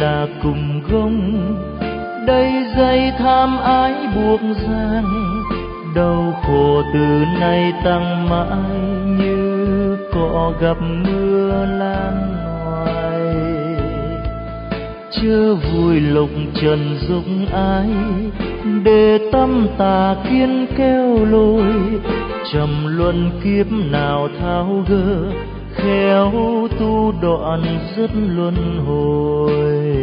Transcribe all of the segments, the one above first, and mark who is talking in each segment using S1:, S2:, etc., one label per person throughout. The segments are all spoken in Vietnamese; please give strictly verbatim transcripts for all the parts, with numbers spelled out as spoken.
S1: là cùng gông, đây dây tham ái buộc ràng, đau khổ từ nay tăng mãi như cỏ gặp mưa lan hoài. Chớ vui lục trần dục ái, để tâm tà kiến kéo lôi, trầm luân kiếp nào tháo gỡ, khéo tu đoạn dứt luân hồi.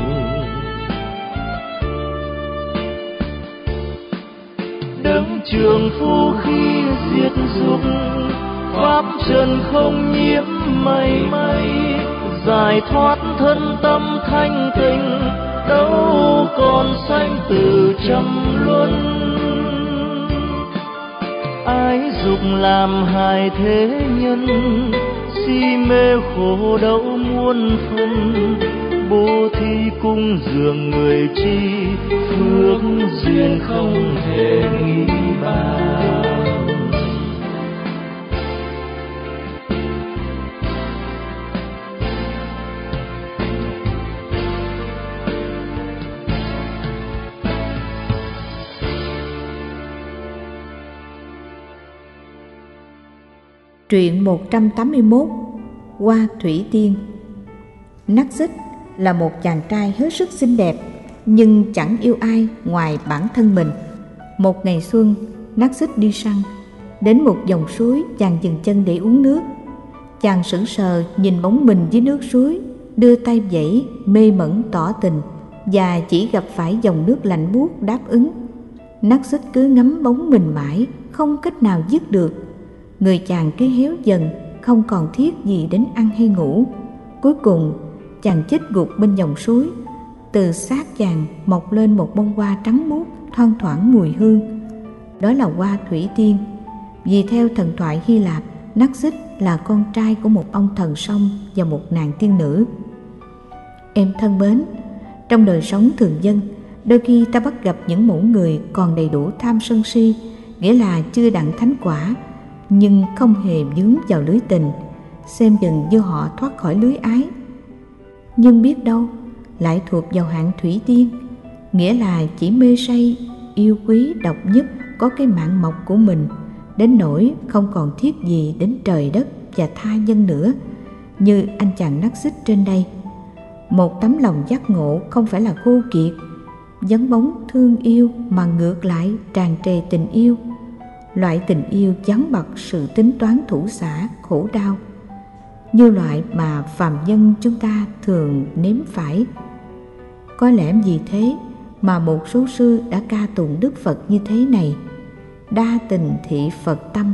S1: Đấng trường phu khi diệt dục, pháp trần không nhiễm mảy may, giải thoát thân tâm thanh tịnh, đâu còn sanh tử trăm luân. Ái dục làm hại thế nhân, si mê khổ đau muôn phần, bố thí cung dường người chi, phước duyên không thể nghĩ bàn.
S2: Truyện một trăm tám mươi mốt. Hoa Thủy Tiên. Naxích là một chàng trai hết sức xinh đẹp, nhưng chẳng yêu ai ngoài bản thân mình. Một ngày xuân, Naxích đi săn, đến một dòng suối, chàng dừng chân để uống nước. Chàng sững sờ nhìn bóng mình dưới nước suối, đưa tay vẫy, mê mẩn tỏ tình, và chỉ gặp phải dòng nước lạnh buốt đáp ứng. Naxích cứ ngắm bóng mình mãi, không cách nào dứt được. Người chàng cứ héo dần, không còn thiết gì đến ăn hay ngủ. Cuối cùng chàng chết gục bên dòng suối. Từ xác chàng mọc lên một bông hoa trắng muốt, thoang thoảng mùi hương. Đó là hoa Thủy Tiên. Vì theo thần thoại Hy Lạp, Naxích là con trai của một ông thần sông và một nàng tiên nữ. Em thân mến, trong đời sống thường dân, đôi khi ta bắt gặp những mẫu người còn đầy đủ tham sân si, nghĩa là chưa đặng thánh quả, nhưng không hề vướng vào lưới tình, xem dần như họ thoát khỏi lưới ái. Nhưng biết đâu lại thuộc vào hạng Thủy Tiên, nghĩa là chỉ mê say, yêu quý độc nhất, có cái mạng mộc của mình, đến nỗi không còn thiết gì đến trời đất và tha nhân nữa, như anh chàng Naxích trên đây. Một tấm lòng giác ngộ không phải là khô kiệt, vắng bóng thương yêu, mà ngược lại tràn trề tình yêu. Loại tình yêu vắng bặt sự tính toán thủ xả, khổ đau, như loại mà phàm nhân chúng ta thường nếm phải. Có lẽ vì thế mà một số sư đã ca tụng Đức Phật như thế này: đa tình thị Phật tâm.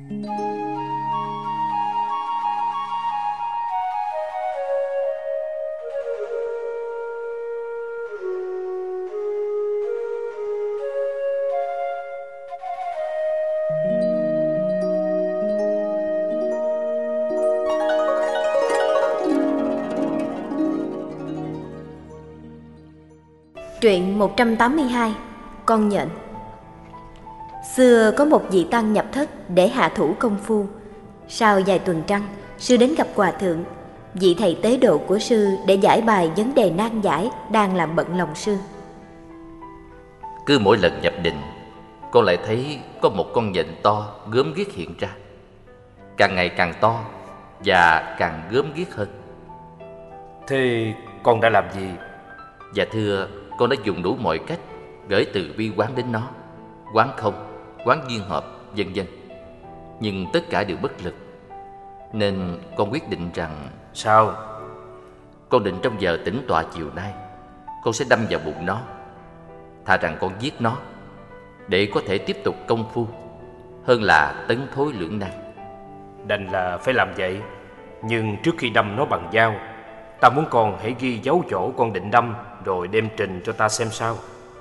S3: Truyện một trăm tám mươi hai. Con nhện. Xưa có một vị tăng nhập thất để hạ thủ công phu. Sau vài tuần trăng, sư đến gặp hòa thượng, vị thầy tế độ của sư, để giải bài vấn đề nan giải đang làm bận lòng sư.
S4: Cứ mỗi lần nhập định, con lại thấy có một con nhện to gớm ghiếc hiện ra, càng ngày càng to và càng gớm ghiếc hơn.
S5: Thế con đã làm gì?
S4: Dạ thưa, con đã dùng đủ mọi cách, gửi từ bi quán đến nó, quán không, quán duyên hợp, vân vân, nhưng tất cả đều bất lực. Nên con quyết định rằng...
S5: Sao?
S4: Con định trong giờ tĩnh tọa chiều nay, con sẽ đâm vào bụng nó, thà rằng con giết nó để có thể tiếp tục công phu, hơn là tấn thối lưỡng nan.
S5: Đành là phải làm vậy. Nhưng trước khi đâm nó bằng dao, ta muốn con hãy ghi dấu chỗ con định đâm, rồi đem trình cho ta xem sao.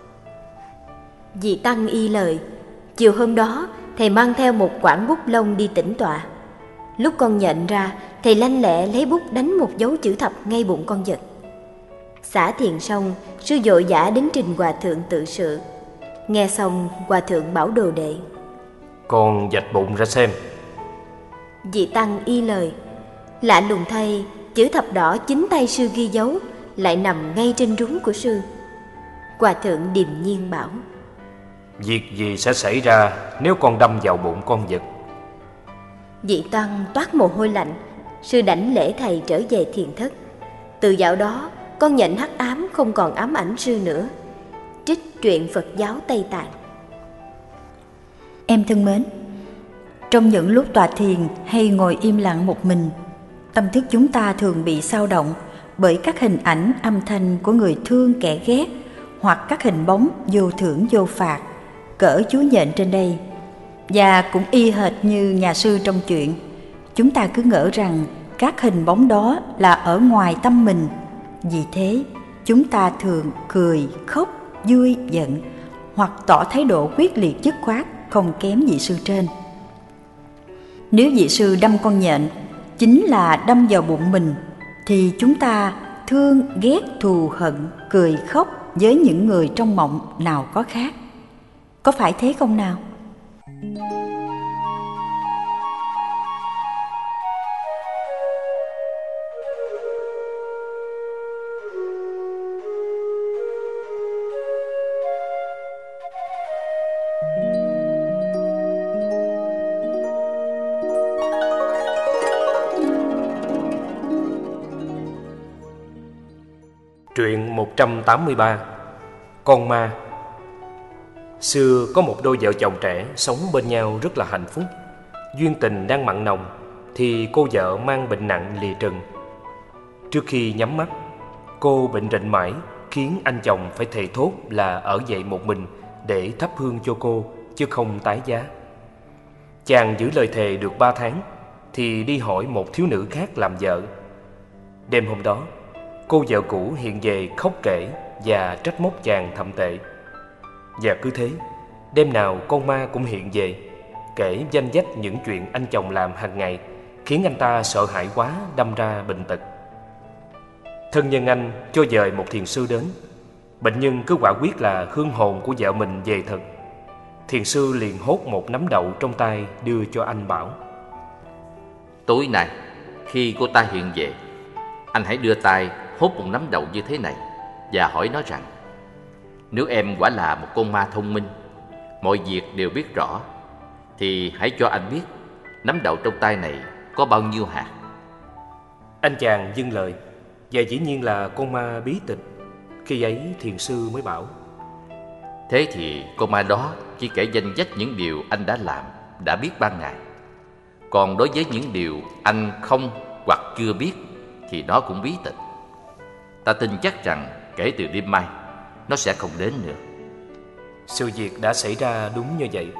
S3: Vị tăng y lời. Chiều hôm đó, thầy mang theo một quảng bút lông đi tĩnh tọa. Lúc con nhện ra, thầy lanh lẹ lấy bút đánh một dấu chữ thập ngay bụng con vật. Xả thiền xong, sư vội vã đến trình hòa thượng tự sự. Nghe xong, hòa thượng bảo đồ đệ:
S5: Con vạch bụng ra xem.
S3: Vị tăng y lời. Lạ lùng thay, chữ thập đỏ chính tay sư ghi dấu, lại nằm ngay trên rúng của sư. Hòa thượng điềm nhiên bảo:
S5: Việc gì sẽ xảy ra nếu con đâm vào bụng con vật?
S3: Vị tăng toát mồ hôi lạnh. Sư đảnh lễ thầy trở về thiền thất. Từ dạo đó, con nhện hắc ám không còn ám ảnh sư nữa. Trích truyện Phật giáo Tây Tạng.
S2: Em thân mến, trong những lúc tọa thiền hay ngồi im lặng một mình, tâm thức chúng ta thường bị xao động bởi các hình ảnh âm thanh của người thương kẻ ghét, hoặc các hình bóng vô thưởng vô phạt cỡ chú nhện trên đây. Và cũng y hệt như nhà sư trong chuyện, chúng ta cứ ngỡ rằng các hình bóng đó là ở ngoài tâm mình. Vì thế, chúng ta thường cười, khóc, vui, giận, hoặc tỏ thái độ quyết liệt dứt khoát không kém vị sư trên. Nếu vị sư đâm con nhện chính là đâm vào bụng mình, thì chúng ta thương, ghét, thù hận, cười, khóc với những người trong mộng nào có khác. Có phải thế không nào?
S5: Truyện một trăm tám mươi ba. Con ma. Xưa có một đôi vợ chồng trẻ sống bên nhau rất là hạnh phúc. Duyên tình đang mặn nồng thì cô vợ mang bệnh nặng lìa trần. Trước khi nhắm mắt, cô bệnh rịnh mãi, khiến anh chồng phải thề thốt là ở dậy một mình để thắp hương cho cô, chứ không tái giá. Chàng giữ lời thề được ba tháng thì đi hỏi một thiếu nữ khác làm vợ. Đêm hôm đó, cô vợ cũ hiện về khóc kể và trách móc chàng thậm tệ. Và cứ thế, đêm nào con ma cũng hiện về, kể danh dách những chuyện anh chồng làm hàng ngày, khiến anh ta sợ hãi quá đâm ra bệnh tật. Thân nhân anh cho dời một thiền sư đến. Bệnh nhân cứ quả quyết là hương hồn của vợ mình về thật. Thiền sư liền hốt một nắm đậu trong tay đưa cho anh bảo:
S4: Tối nay, khi cô ta hiện về, anh hãy đưa tay hốt một nắm đậu như thế này và hỏi nó rằng: Nếu em quả là một con ma thông minh, mọi việc đều biết rõ, thì hãy cho anh biết nắm đậu trong tay này có bao nhiêu hạt.
S5: Anh chàng dâng lời, và dĩ nhiên là con ma bí tịch. Khi ấy thiền sư mới bảo:
S4: Thế thì con ma đó chỉ kể danh dách những điều anh đã làm, đã biết ban ngày. Còn đối với những điều anh không hoặc chưa biết thì nó cũng bí tịch. Ta tin chắc rằng kể từ đêm mai nó sẽ không đến nữa.
S5: Sự việc đã xảy ra đúng như vậy.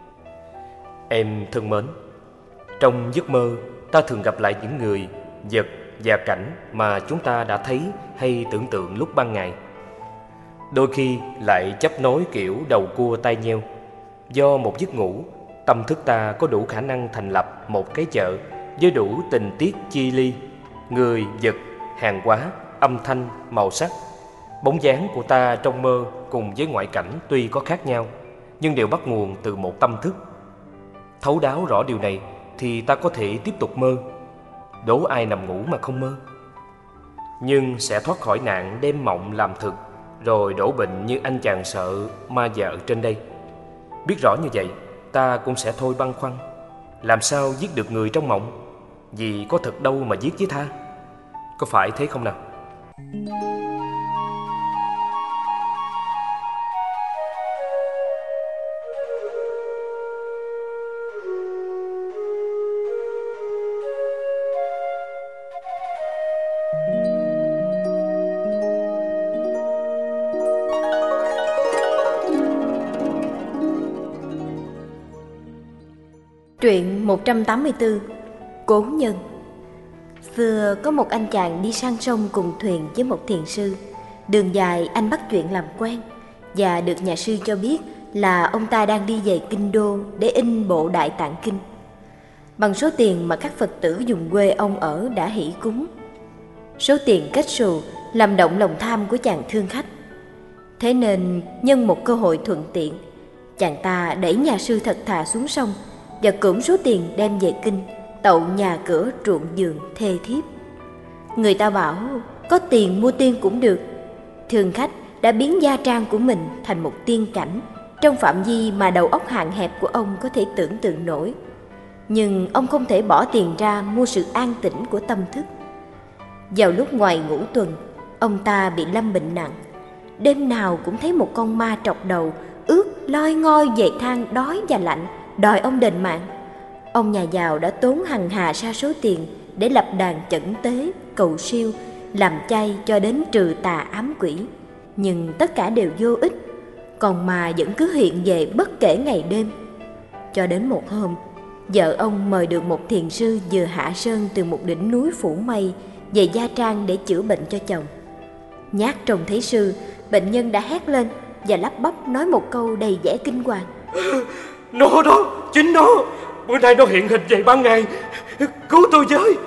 S5: Em thân mến, trong giấc mơ ta thường gặp lại những người, vật và cảnh mà chúng ta đã thấy hay tưởng tượng lúc ban ngày. Đôi khi lại chấp nối kiểu đầu cua tai nheo. Do một giấc ngủ, tâm thức ta có đủ khả năng thành lập một cái chợ với đủ tình tiết chi ly, người, vật, hàng hóa, âm thanh, màu sắc. Bóng dáng của ta trong mơ cùng với ngoại cảnh tuy có khác nhau, nhưng đều bắt nguồn từ một tâm thức. Thấu đáo rõ điều này thì ta có thể tiếp tục mơ. Đố ai nằm ngủ mà không mơ. Nhưng sẽ thoát khỏi nạn đem mộng làm thực, rồi đổ bệnh như anh chàng sợ ma vợ trên đây. Biết rõ như vậy, ta cũng sẽ thôi băn khoăn. Làm sao giết được người trong mộng? Vì có thật đâu mà giết với tha. Có phải thế không nào?
S3: Truyện một trăm tám mươi tư. Cố nhân. Xưa có một anh chàng đi sang sông cùng thuyền với một thiền sư. Đường dài anh bắt chuyện làm quen, và được nhà sư cho biết là ông ta đang đi về Kinh Đô để in bộ Đại Tạng Kinh, bằng số tiền mà các Phật tử dùng quê ông ở đã hỷ cúng. Số tiền kết xù làm động lòng tham của chàng thương khách. Thế nên nhân một cơ hội thuận tiện, chàng ta đẩy nhà sư thật thà xuống sông và cưỡng số tiền đem về kinh, tậu nhà cửa ruộng vườn thê thiếp. Người ta bảo có tiền mua tiên cũng được. Thường khách đã biến gia trang của mình thành một tiên cảnh trong phạm vi mà đầu óc hạn hẹp của ông có thể tưởng tượng nổi. Nhưng ông không thể bỏ tiền ra mua sự an tĩnh của tâm thức. Vào lúc ngoài ngũ tuần, ông ta bị lâm bệnh nặng. Đêm nào cũng thấy một con ma trọc đầu ướt loi ngoi về than đói và lạnh, đòi ông đền mạng. Ông nhà giàu đã tốn hằng hà sa số tiền để lập đàn chẩn tế, cầu siêu, làm chay cho đến trừ tà ám quỷ. Nhưng tất cả đều vô ích, còn ma vẫn cứ hiện về bất kể ngày đêm. Cho đến một hôm, vợ ông mời được một thiền sư vừa hạ sơn từ một đỉnh núi phủ mây về gia trang để chữa bệnh cho chồng. Nhát trông thấy sư, bệnh nhân đã hét lên và lắp bắp nói một câu đầy vẻ kinh hoàng:
S5: Nó đó, chính nó, bữa nay nó hiện hình về ban ngày, cứu tôi với.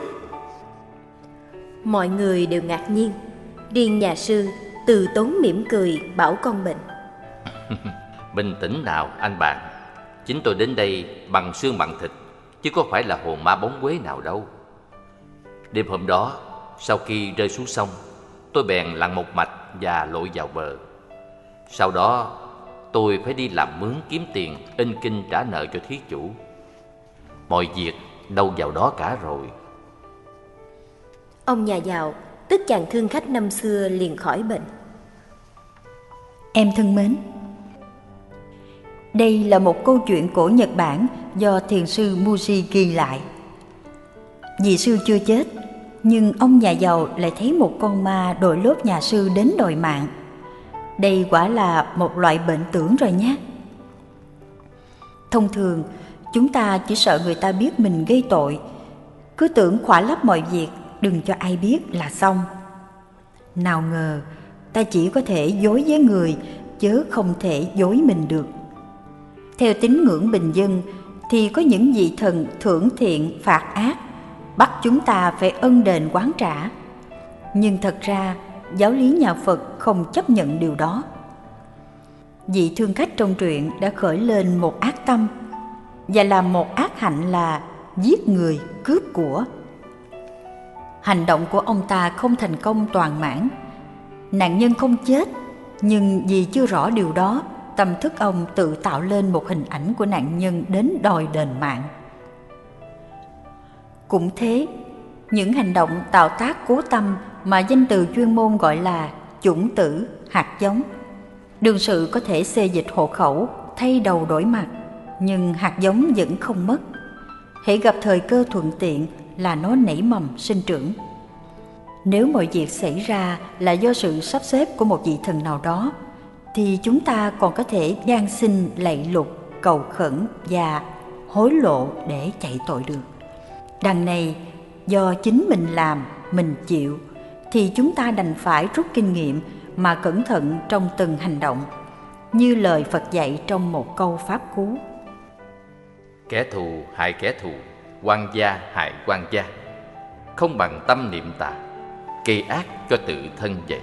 S3: Mọi người đều ngạc nhiên, riêng nhà sư từ tốn mỉm cười bảo con bệnh:
S4: Bình tĩnh nào anh bạn, chính tôi đến đây bằng xương bằng thịt, chứ có phải là hồn ma bóng quế nào đâu. Đêm hôm đó, sau khi rơi xuống sông, tôi bèn lặn một mạch và lội vào bờ. Sau đó, tôi phải đi làm mướn kiếm tiền in kinh trả nợ cho thí chủ. Mọi việc đâu vào đó cả rồi.
S3: Ông nhà giàu, tức chàng thương khách năm xưa, liền khỏi bệnh.
S2: Em thân mến, đây là một câu chuyện cổ Nhật Bản do thiền sư Muji ghi lại. Vị sư chưa chết, nhưng ông nhà giàu lại thấy một con ma đội lốt nhà sư đến đòi mạng. Đây quả là một loại bệnh tưởng rồi nhé. Thông thường, chúng ta chỉ sợ người ta biết mình gây tội, cứ tưởng khỏa lấp mọi việc, đừng cho ai biết là xong. Nào ngờ, ta chỉ có thể dối với người, chứ không thể dối mình được. Theo tín ngưỡng bình dân, thì có những vị thần thưởng thiện phạt ác, bắt chúng ta phải ân đền oán trả. Nhưng thật ra, giáo lý nhà Phật không chấp nhận điều đó. Vị thương khách trong truyện đã khởi lên một ác tâm và làm một ác hạnh là giết người, cướp của. Hành động của ông ta không thành công toàn mãn. Nạn nhân không chết, nhưng vì chưa rõ điều đó, tâm thức ông tự tạo lên một hình ảnh của nạn nhân đến đòi đền mạng. Cũng thế, những hành động tạo tác cố tâm mà danh từ chuyên môn gọi là chủng tử, hạt giống. Đương sự có thể xê dịch hộ khẩu, thay đầu đổi mặt, nhưng hạt giống vẫn không mất. Hễ gặp thời cơ thuận tiện là nó nảy mầm sinh trưởng. Nếu mọi việc xảy ra là do sự sắp xếp của một vị thần nào đó, thì chúng ta còn có thể van xin lạy lục, cầu khẩn và hối lộ để chạy tội được. Đằng này, do chính mình làm, mình chịu, thì chúng ta đành phải rút kinh nghiệm mà cẩn thận trong từng hành động, như lời Phật dạy trong một câu pháp cú:
S4: Kẻ thù hại kẻ thù, quan gia hại quan gia, không bằng tâm niệm tà, gây ác cho tự thân vậy.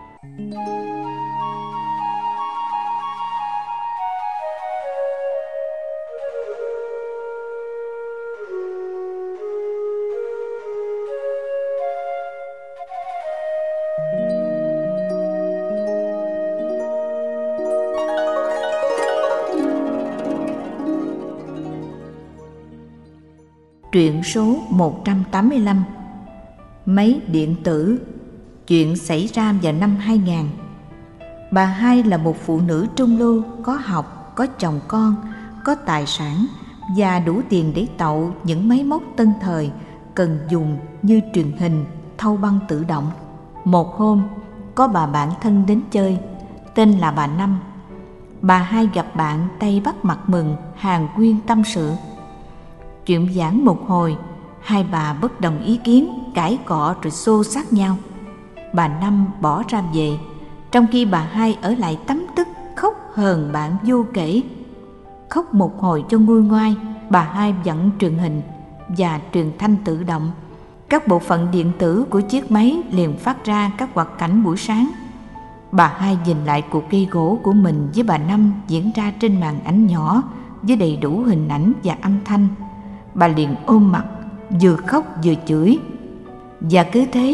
S2: Truyện số một trăm tám mươi lăm, Máy điện tử. Chuyện xảy ra vào năm hai nghìn. Bà Hai là một phụ nữ trung lưu, có học, có chồng con, có tài sản và đủ tiền để tậu những máy móc tân thời cần dùng như truyền hình, thâu băng tự động. Một hôm, có bà bạn thân đến chơi, tên là bà Năm. Bà Hai gặp bạn tay bắt mặt mừng, hàn huyên tâm sự. Chuyện giảng một hồi, hai bà bất đồng ý kiến, cãi cọ rồi xô xát nhau. Bà Năm bỏ ra về, trong khi bà Hai ở lại tấm tức khóc hờn bạn vô kể. Khóc một hồi cho nguôi ngoai, bà Hai vặn truyền hình và truyền thanh tự động. Các bộ phận điện tử của chiếc máy liền phát ra các hoạt cảnh buổi sáng. Bà Hai nhìn lại cuộc gây gỗ của mình với bà Năm diễn ra trên màn ảnh nhỏ với đầy đủ hình ảnh và âm thanh. Bà liền ôm mặt, vừa khóc vừa chửi. Và cứ thế,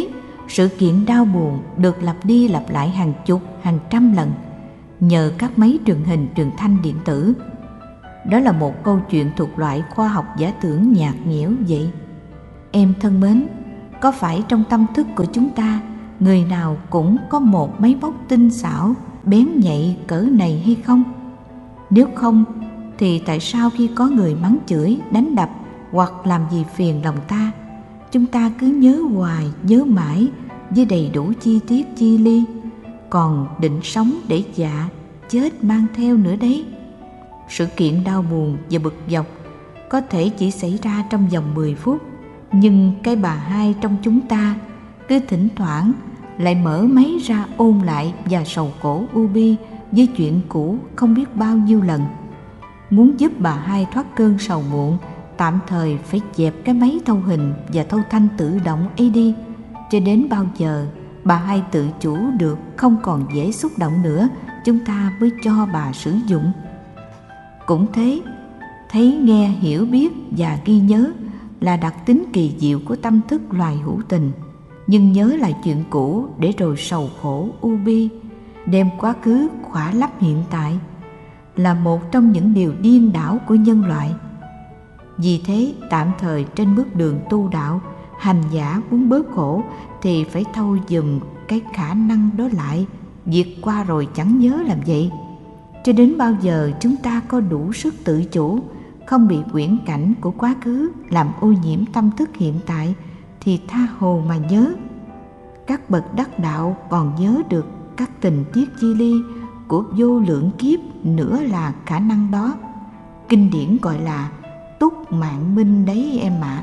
S2: sự kiện đau buồn được lặp đi lặp lại hàng chục, hàng trăm lần nhờ các máy truyền hình, truyền thanh điện tử. Đó là một câu chuyện thuộc loại khoa học giả tưởng nhạt nhẽo vậy. Em thân mến, có phải trong tâm thức của chúng ta, người nào cũng có một máy móc tinh xảo, bén nhạy cỡ này hay không? Nếu không, thì tại sao khi có người mắng chửi, đánh đập hoặc làm gì phiền lòng ta, chúng ta cứ nhớ hoài, nhớ mãi với đầy đủ chi tiết chi ly, còn định sống để dạ, chết mang theo nữa đấy. Sự kiện đau buồn và bực dọc có thể chỉ xảy ra trong vòng mười phút, nhưng cái bà hai trong chúng ta cứ thỉnh thoảng lại mở máy ra ôn lại và sầu khổ u bi với chuyện cũ không biết bao nhiêu lần. Muốn giúp bà hai thoát cơn sầu muộn, tạm thời phải dẹp cái máy thâu hình và thâu thanh tự động ấy đi, cho đến bao giờ bà hai tự chủ được, không còn dễ xúc động nữa, chúng ta mới cho bà sử dụng. Cũng thế, thấy, nghe, hiểu, biết và ghi nhớ là đặc tính kỳ diệu của tâm thức loài hữu tình. Nhưng nhớ lại chuyện cũ để rồi sầu khổ u bi, đem quá khứ khỏa lấp hiện tại, là một trong những điều điên đảo của nhân loại. Vì thế, tạm thời trên bước đường tu đạo, hành giả muốn bớt khổ thì phải thâu dùm cái khả năng đó lại, vượt qua rồi chẳng nhớ làm vậy. Cho đến bao giờ chúng ta có đủ sức tự chủ, không bị quyển cảnh của quá khứ làm ô nhiễm tâm thức hiện tại, thì tha hồ mà nhớ. Các bậc đắc đạo còn nhớ được các tình tiết chi ly của vô lượng kiếp nữa là khả năng đó. Kinh điển gọi là túc mạng minh đấy em ạ. À.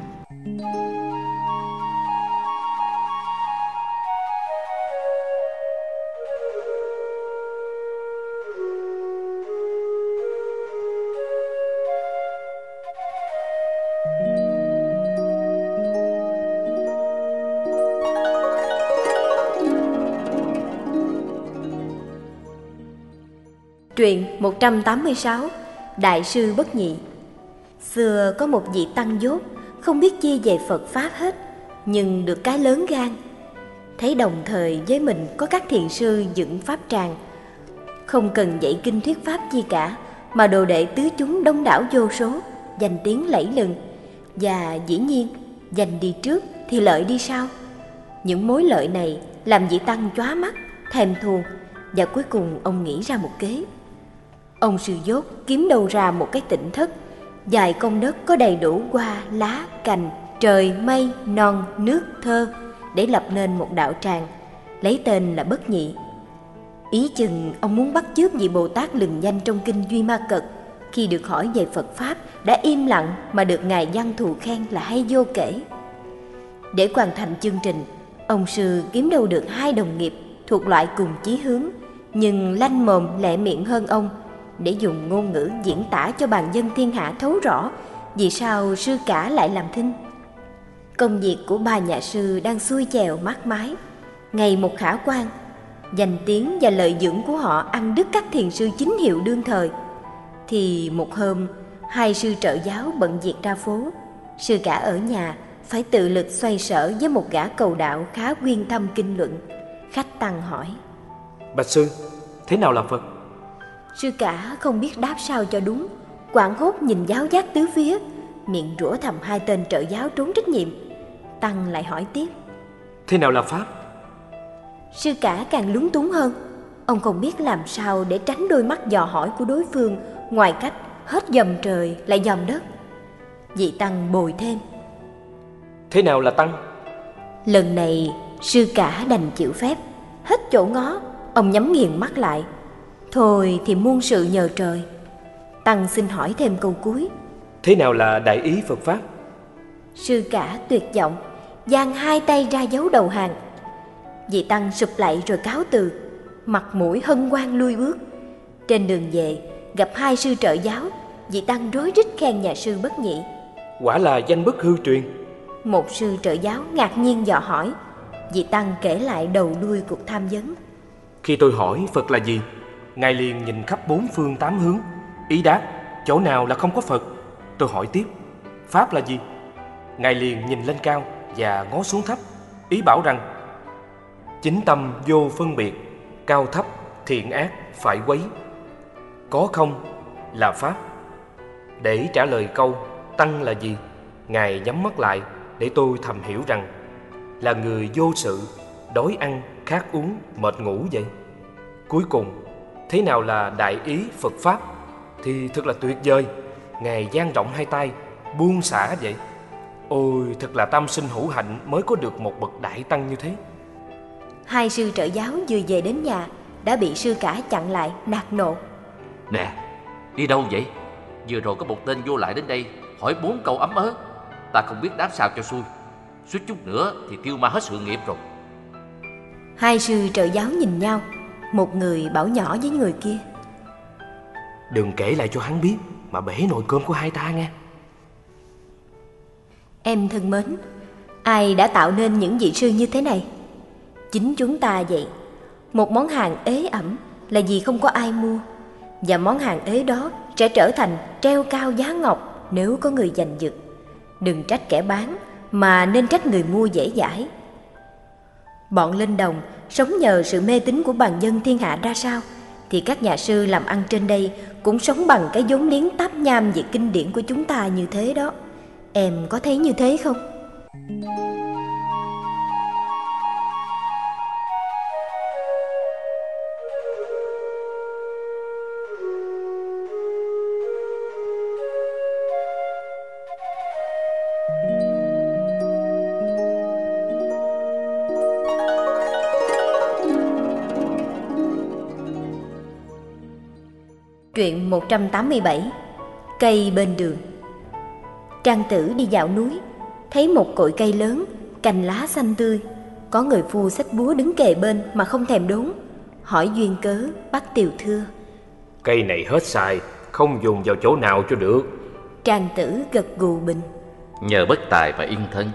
S3: Truyện một trăm tám mươi sáu, Đại sư Bất Nhị. Xưa có một vị tăng dốt, không biết chi về Phật Pháp hết, nhưng được cái lớn gan. Thấy đồng thời với mình có các thiền sư dựng pháp tràng, không cần dạy kinh thuyết pháp chi cả, mà đồ đệ tứ chúng đông đảo vô số, danh tiếng lẫy lừng. Và dĩ nhiên, danh đi trước thì lợi đi sau. Những mối lợi này làm vị tăng chóa mắt, thèm thuồng, và cuối cùng ông nghĩ ra một kế. Ông sư dốt kiếm đâu ra một cái tịnh thất, dài công đất có đầy đủ hoa, lá, cành, trời, mây, non, nước, thơ, để lập nên một đạo tràng, lấy tên là Bất Nhị. Ý chừng ông muốn bắt chước vị Bồ Tát lừng danh trong kinh Duy Ma Cật, khi được hỏi về Phật Pháp đã im lặng mà được Ngài Văn Thù khen là hay vô kể. Để hoàn thành chương trình, ông sư kiếm đâu được hai đồng nghiệp thuộc loại cùng chí hướng, nhưng lanh mồm lẹ miệng hơn ông, để dùng ngôn ngữ diễn tả cho bàn dân thiên hạ thấu rõ vì sao sư cả lại làm thinh. Công việc của ba nhà sư đang xuôi chèo mát mái, ngày một khả quan. Danh tiếng và lợi dưỡng của họ ăn đứt các thiền sư chính hiệu đương thời. Thì một hôm, hai sư trợ giáo bận việc ra phố, sư cả ở nhà phải tự lực xoay sở với một gã cầu đạo khá quyên thâm kinh luận. Khách tăng hỏi:
S5: Bạch sư, thế nào là Phật?
S3: Sư cả không biết đáp sao cho đúng, hoảng hốt nhìn giáo giác tứ phía, miệng rủa thầm hai tên trợ giáo trốn trách nhiệm. Tăng lại hỏi tiếp:
S5: Thế nào là Pháp?
S3: Sư cả càng lúng túng hơn. Ông không biết làm sao để tránh đôi mắt dò hỏi của đối phương, ngoài cách hết dòm trời lại dòm đất. Vị tăng bồi thêm:
S5: Thế nào là Tăng?
S3: Lần này sư cả đành chịu phép. Hết chỗ ngó, ông nhắm nghiền mắt lại. Thôi thì muôn sự nhờ trời. Tăng xin hỏi thêm câu cuối:
S5: Thế nào là đại ý Phật Pháp?
S3: Sư cả tuyệt vọng, giang hai tay ra dấu đầu hàng. Vị tăng sụp lại rồi cáo từ, mặt mũi hân hoan lui bước. Trên đường về, gặp hai sư trợ giáo, vị tăng rối rít khen nhà sư Bất Nhị.
S5: Quả là danh bất hư truyền.
S3: Một sư trợ giáo ngạc nhiên dò hỏi. Vị tăng kể lại đầu đuôi cuộc tham vấn.
S5: Khi tôi hỏi Phật là gì, Ngài liền nhìn khắp bốn phương tám hướng, ý đáp chỗ nào là không có Phật. Tôi hỏi tiếp: Pháp là gì? Ngài liền nhìn lên cao và ngó xuống thấp, ý bảo rằng chính tâm vô phân biệt, cao thấp, thiện ác, phải quấy. Có không là Pháp. Để trả lời câu tăng là gì, Ngài nhắm mắt lại để tôi thầm hiểu rằng là người vô sự, đói ăn, khát uống, mệt ngủ vậy. Cuối cùng, thế nào là đại ý Phật Pháp thì thật là tuyệt vời. Ngài dang rộng hai tay, buông xả vậy. Ôi, thật là tam sinh hữu hạnh mới có được một bậc đại tăng như thế.
S3: Hai sư trợ giáo vừa về đến nhà đã bị sư cả chặn lại, nạt nộ.
S4: Nè, đi đâu vậy? Vừa rồi có một tên vô lại đến đây hỏi bốn câu ấm ớ, ta không biết đáp sao cho xuôi. Suýt chút nữa thì tiêu ma hết sự nghiệp rồi.
S3: Hai sư trợ giáo nhìn nhau, một người bảo nhỏ với người kia:
S5: Đừng kể lại cho hắn biết mà bể nồi cơm của hai ta nghe.
S3: Em thân mến, ai đã tạo nên những vị sư như thế này? Chính chúng ta vậy. Một món hàng ế ẩm là vì không có ai mua, và món hàng ế đó sẽ trở thành treo cao giá ngọc nếu có người giành giật. Đừng trách kẻ bán, mà nên trách người mua dễ dãi. Bọn Linh Đồng sống nhờ sự mê tín của bàn dân thiên hạ ra sao, thì các nhà sư làm ăn trên đây cũng sống bằng cái vốn liếng táp nham về kinh điển của chúng ta như thế đó. Em có thấy như thế không? Truyện một trăm tám mươi bảy. Cây bên đường. Trang Tử đi dạo núi, thấy một cội cây lớn, cành lá xanh tươi. Có người phu xách búa đứng kề bên mà không thèm đốn. Hỏi duyên cớ, bắt tiều thưa:
S5: Cây này hết xài, không dùng vào chỗ nào cho được.
S3: Trang Tử gật gù bình:
S4: Nhờ bất tài mà yên thân.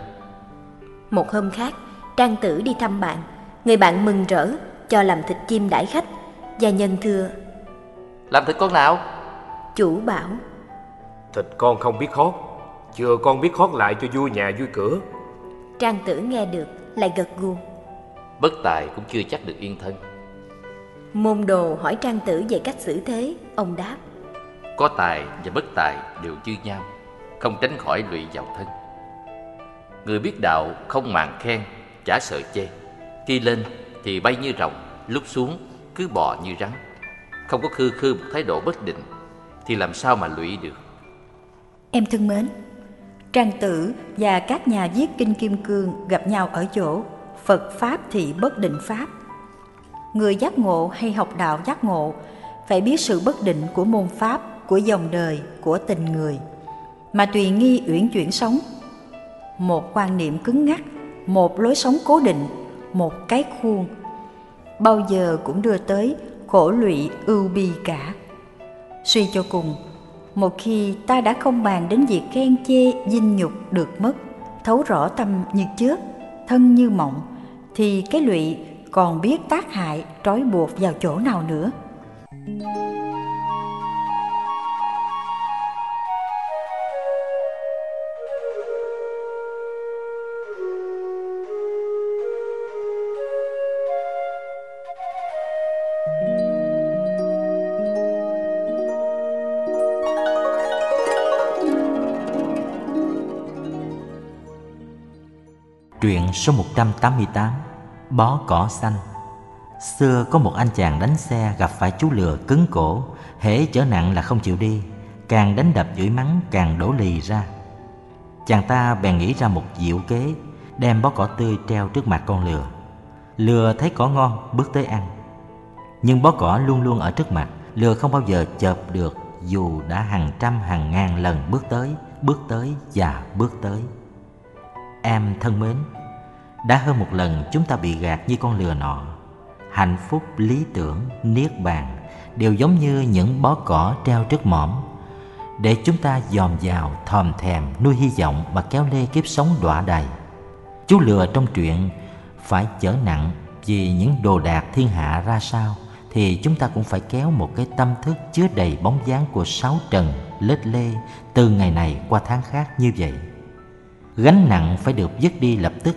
S3: Một hôm khác, Trang Tử đi thăm bạn. Người bạn mừng rỡ cho làm thịt chim đãi khách. Gia nhân thưa:
S4: Làm thịt con nào?
S3: Chủ bảo:
S5: Thịt con không biết hót, chưa con biết hót lại cho vui nhà vui cửa.
S3: Trang Tử nghe được lại gật gù.
S4: Bất tài cũng chưa chắc được yên thân.
S3: Môn đồ hỏi Trang Tử về cách xử thế. Ông đáp:
S4: Có tài và bất tài đều như nhau, không tránh khỏi lụy vào thân. Người biết đạo không màng khen, chả sợ chê. Khi lên thì bay như rồng, lúc xuống cứ bò như rắn. Không có khư khư một thái độ bất định thì làm sao mà lụy được.
S2: Em thân mến, Trang Tử và các nhà viết kinh Kim Cương gặp nhau ở chỗ Phật Pháp thì bất định Pháp. Người giác ngộ hay học đạo giác ngộ phải biết sự bất định của môn Pháp, của dòng đời, của tình người, mà tùy nghi uyển chuyển sống. Một quan niệm cứng ngắc, một lối sống cố định, một cái khuôn, bao giờ cũng đưa tới khổ lụy ưu bi cả. Suy cho cùng, một khi ta đã không bàn đến việc khen chê dinh nhục được mất, thấu rõ tâm như chớp, thân như mộng, thì cái lụy còn biết tác hại trói buộc vào chỗ nào nữa.
S6: Truyện số một trăm tám mươi tám. Bó cỏ xanh. Xưa có một anh chàng đánh xe gặp phải chú lừa cứng cổ, hễ chở nặng là không chịu đi, càng đánh đập chửi mắng càng đổ lì ra. Chàng ta bèn nghĩ ra một diệu kế, đem bó cỏ tươi treo trước mặt con lừa. Lừa thấy cỏ ngon bước tới ăn, nhưng bó cỏ luôn luôn ở trước mặt, lừa không bao giờ chộp được dù đã hàng trăm hàng ngàn lần bước tới, bước tới và bước tới. Em thân mến, đã hơn một lần chúng ta bị gạt như con lừa nọ. Hạnh phúc, lý tưởng, niết bàn đều giống như những bó cỏ treo trước mỏm, để chúng ta dòm vào, thòm thèm, nuôi hy vọng mà kéo lê kiếp sống đọa đầy. Chú lừa trong truyện phải chở nặng vì những đồ đạc thiên hạ ra sao, thì chúng ta cũng phải kéo một cái tâm thức chứa đầy bóng dáng của sáu trần lết lê từ ngày này qua tháng khác như vậy. Gánh nặng phải được dứt đi lập tức,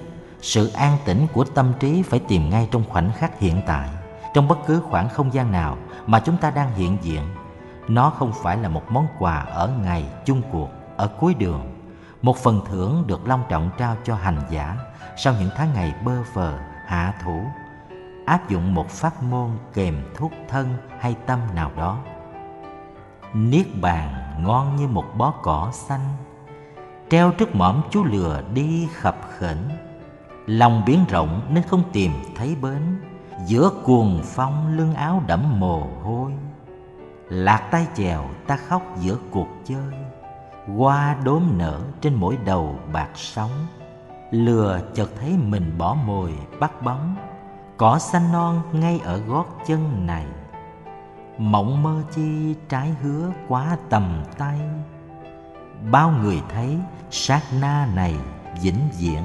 S6: Sự an tĩnh của tâm trí phải tìm ngay trong khoảnh khắc hiện tại, trong bất cứ khoảng không gian nào mà chúng ta đang hiện diện. Nó không phải là một món quà ở ngày chung cuộc, ở cuối đường, một phần thưởng được long trọng trao cho hành giả sau những tháng ngày bơ phờ, hạ thủ, áp dụng một pháp môn kèm thuốc thân hay tâm nào đó. Niết bàn ngon như một bó cỏ xanh, treo trước mỏm chú lừa đi khập khểnh. Lòng biển rộng nên không tìm thấy bến, giữa cuồng phong lưng áo đẫm mồ hôi. Lạc tay chèo ta khóc giữa cuộc chơi, hoa đốm nở trên mỗi đầu bạc sóng. Lừa chợt thấy mình bỏ mồi bắt bóng, cỏ xanh non ngay ở gót chân này. Mộng mơ chi trái hứa quá tầm tay, bao người thấy sát na này vĩnh viễn.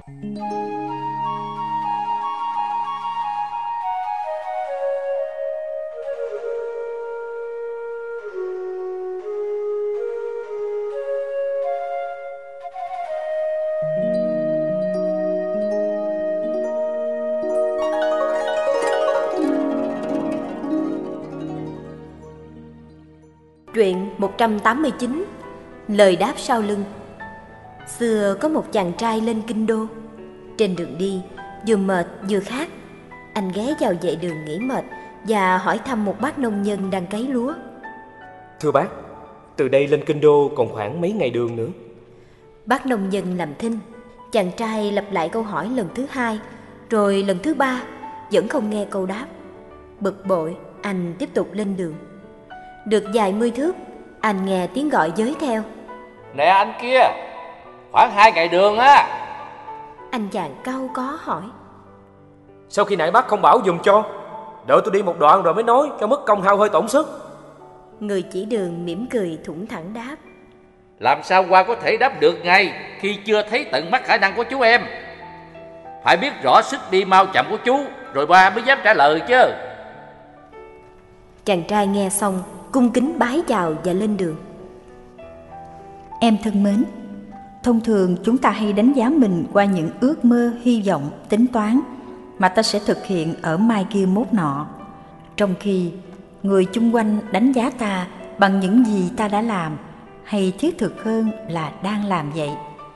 S3: Truyện một trăm tám mươi chín. Lời đáp sau lưng. Xưa có một chàng trai lên kinh đô. Trên đường đi, vừa mệt vừa khát, anh ghé vào vệ đường nghỉ mệt và hỏi thăm một bác nông dân đang cấy lúa.
S5: Thưa bác, từ đây lên kinh đô còn khoảng mấy ngày đường nữa?
S3: Bác nông dân làm thinh. Chàng trai lặp lại câu hỏi lần thứ hai, rồi lần thứ ba, vẫn không nghe câu đáp. Bực bội, anh tiếp tục lên đường. Được vài mươi thước, anh nghe tiếng gọi với theo.
S1: Nè anh kia, khoảng hai ngày đường á.
S3: Anh chàng cau có hỏi.
S5: Sao khi nãy bác không bảo dùm cho? Đợi tôi đi một đoạn rồi mới nói, cho mất công hao hơi tổn sức.
S3: Người chỉ đường mỉm cười thủng thẳng đáp.
S1: Làm sao qua có thể đáp được ngay khi chưa thấy tận mắt khả năng của chú em? Phải biết rõ sức đi mau chậm của chú, rồi ba mới dám trả lời chứ.
S3: Chàng trai nghe xong, cung kính bái chào và lên đường.
S2: Em thân mến, thông thường chúng ta hay đánh giá mình qua những ước mơ, hy vọng, tính toán mà ta sẽ thực hiện ở mai kia mốt nọ, trong khi người chung quanh đánh giá ta bằng những gì ta đã làm, hay thiết thực hơn là đang làm vậy.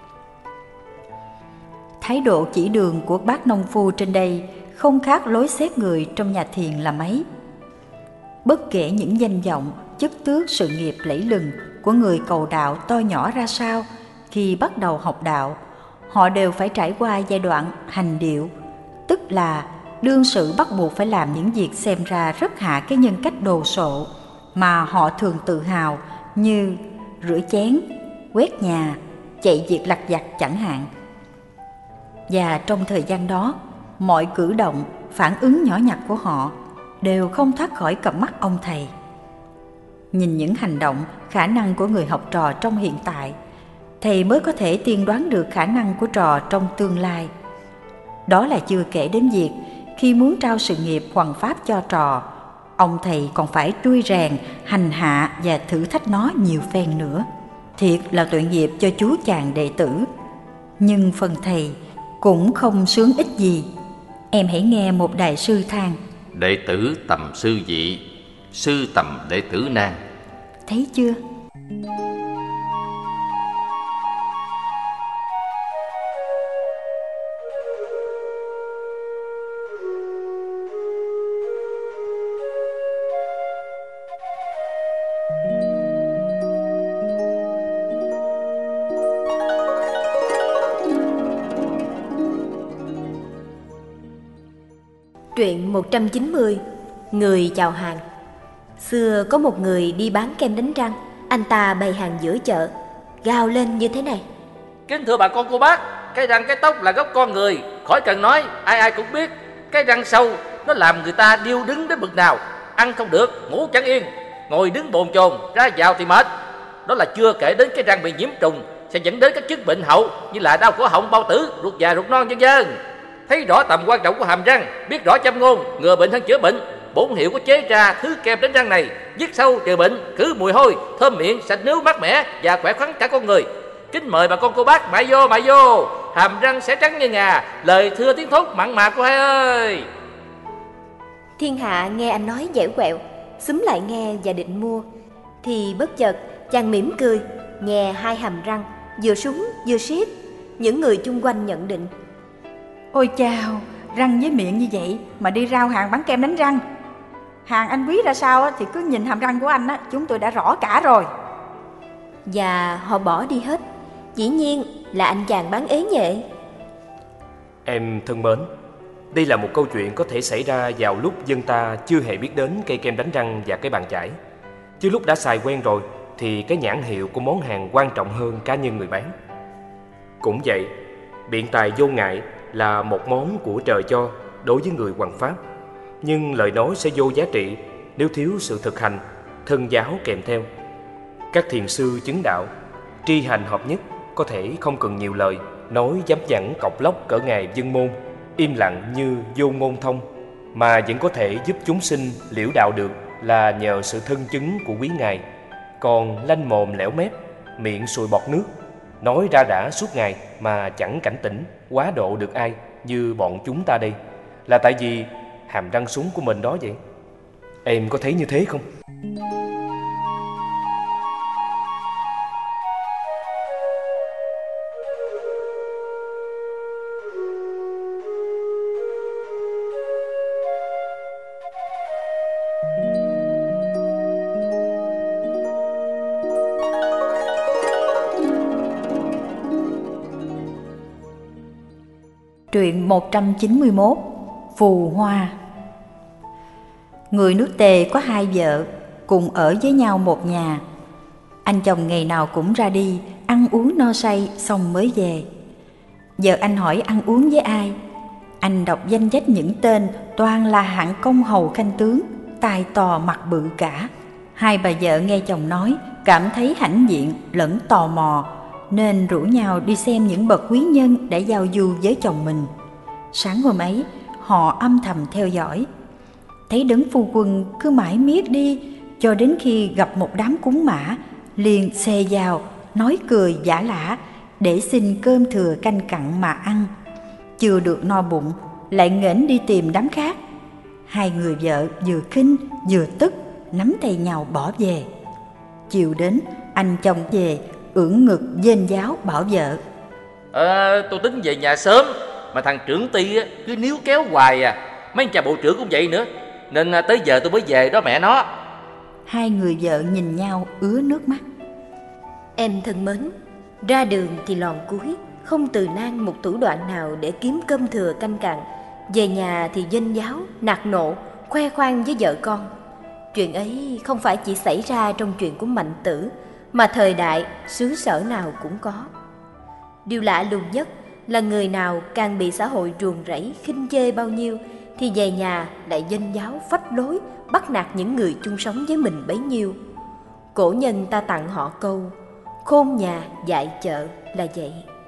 S2: Thái độ chỉ đường của bác nông phu trên đây không khác lối xét người trong nhà thiền là mấy. Bất kể những danh vọng, chức tước, sự nghiệp lẫy lừng của người cầu đạo to nhỏ ra sao, khi bắt đầu học đạo, họ đều phải trải qua giai đoạn hành điệu, tức là đương sự bắt buộc phải làm những việc xem ra rất hạ cái nhân cách đồ sộ mà họ thường tự hào, như rửa chén, quét nhà, chạy việc lặt vặt chẳng hạn. Và trong thời gian đó, mọi cử động, phản ứng nhỏ nhặt của họ đều không thoát khỏi cặp mắt ông thầy. Nhìn những hành động, khả năng của người học trò trong hiện tại, thầy mới có thể tiên đoán được khả năng của trò trong tương lai. Đó là chưa kể đến việc khi muốn trao sự nghiệp hoằng pháp cho trò, ông thầy còn phải trui rèn, hành hạ và thử thách nó nhiều phen nữa. Thiệt là tội nghiệp cho chú chàng đệ tử. Nhưng phần thầy cũng không sướng ích gì. Em hãy nghe một đại sư than:
S4: đệ tử tầm sư dị, sư tầm đệ tử nan.
S2: Thấy chưa?
S3: Truyện một trăm chín mươi. Người chào hàng. Xưa có một người đi bán kem đánh răng. Anh ta bày hàng giữa chợ, gào lên như thế này:
S1: kính thưa bà con cô bác, cái răng cái tóc là gốc con người, khỏi cần nói, ai ai cũng biết. Cái răng sâu nó làm người ta điêu đứng đến bực nào, ăn không được, ngủ chẳng yên, ngồi đứng bồn chồn, ra vào thì mệt. Đó là chưa kể đến cái răng bị nhiễm trùng sẽ dẫn đến các chứng bệnh hậu như là đau cổ họng, bao tử, ruột già, ruột non vân vân. Thấy rõ tầm quan trọng của hàm răng, biết rõ châm ngôn, ngừa bệnh hơn chữa bệnh, bổn hiệu có chế ra thứ kem đánh răng này, giết sâu trừ bệnh, khử mùi hôi, thơm miệng, sạch nướu, mát mẻ và khỏe khoắn cả con người. Kính mời bà con cô bác mãi vô mãi vô.
S4: hàm răng sẽ trắng như ngà. Lời thưa tiếng thốt mặn mà cô hai ơi.
S3: Thiên Hạ nghe anh nói dẻo quẹo, xúm lại nghe và định mua, thì bất chợt chàng mỉm cười, nghe hai hàm răng vừa súng vừa siết. Những người chung quanh nhận định:
S7: Ôi chao, răng với miệng như vậy mà đi rao hàng bán kem đánh răng. Hàng anh quý ra sao thì cứ nhìn hàm răng của anh á, chúng tôi đã rõ cả rồi.
S3: Và họ bỏ đi hết. Dĩ nhiên là anh chàng bán ế nhệ.
S5: Em thân mến, đây là một câu chuyện có thể xảy ra vào lúc dân ta chưa hề biết đến cây kem đánh răng và cái bàn chải. Chứ lúc đã xài quen rồi thì cái nhãn hiệu của món hàng quan trọng hơn cá nhân người bán. Cũng vậy, biện tài vô ngại là một món của trời cho đối với người hoằng pháp. Nhưng lời nói sẽ vô giá trị nếu thiếu sự thực hành, thân giáo kèm theo. Các thiền sư chứng đạo, tri hành hợp nhất có thể không cần nhiều lời, nói dám dẳng cọc lóc cỡ ngài Dân Môn, im lặng như vô ngôn thông, mà vẫn có thể giúp chúng sinh liễu đạo được là nhờ sự thân chứng của quý ngài. Còn lanh mồm lẻo mép, miệng sùi bọt nước, nói ra đã suốt ngày mà chẳng cảnh tỉnh quá độ được ai như bọn chúng ta đây, là tại vì hàm răng súng của mình đó vậy. Em có thấy như thế không?
S7: Truyện một trăm chín mươi mốt. Phù hoa. Người nước Tề có hai vợ, cùng ở với nhau một nhà. Anh chồng ngày nào cũng ra đi, ăn uống no say xong mới về. Giờ anh hỏi ăn uống với ai? Anh đọc danh sách những tên toàn là hạng công hầu khanh tướng, tài to mặt bự cả. Hai bà vợ nghe chồng nói, cảm thấy hãnh diện lẫn tò mò, nên rủ nhau đi xem những bậc quý nhân để giao du với chồng mình. Sáng hôm ấy, họ âm thầm theo dõi. Thấy đấng phu quân cứ mãi miết đi, cho đến khi gặp một đám cúng mã, liền xề vào, nói cười giả lả, để xin cơm thừa canh cặn mà ăn. Chưa được no bụng, lại nghển đi tìm đám khác. Hai người vợ vừa khinh vừa tức, nắm tay nhau bỏ về. Chiều đến, anh chồng về, ưỡn ngực dên giáo bảo vợ:
S4: Ờ, tôi tính về nhà sớm, mà thằng trưởng ty á, cứ níu kéo hoài à. Mấy anh chàng bộ trưởng cũng vậy nữa, nên tới giờ tôi mới về đó mẹ nó.
S7: Hai người vợ nhìn nhau ứa nước mắt.
S3: Em thân mến, ra đường thì lòn cuối, không từ nan một thủ đoạn nào để kiếm cơm thừa canh cặn. Về nhà thì dên giáo, nạt nộ, khoe khoang với vợ con. Chuyện ấy không phải chỉ xảy ra trong chuyện của Mạnh Tử, mà thời đại, xứ sở nào cũng có. Điều lạ lùng nhất là người nào càng bị xã hội ruồng rẫy khinh chê bao nhiêu thì về nhà lại dên giáo phách lối, bắt nạt những người chung sống với mình bấy nhiêu. Cổ nhân ta tặng họ câu khôn nhà dạy chợ là vậy.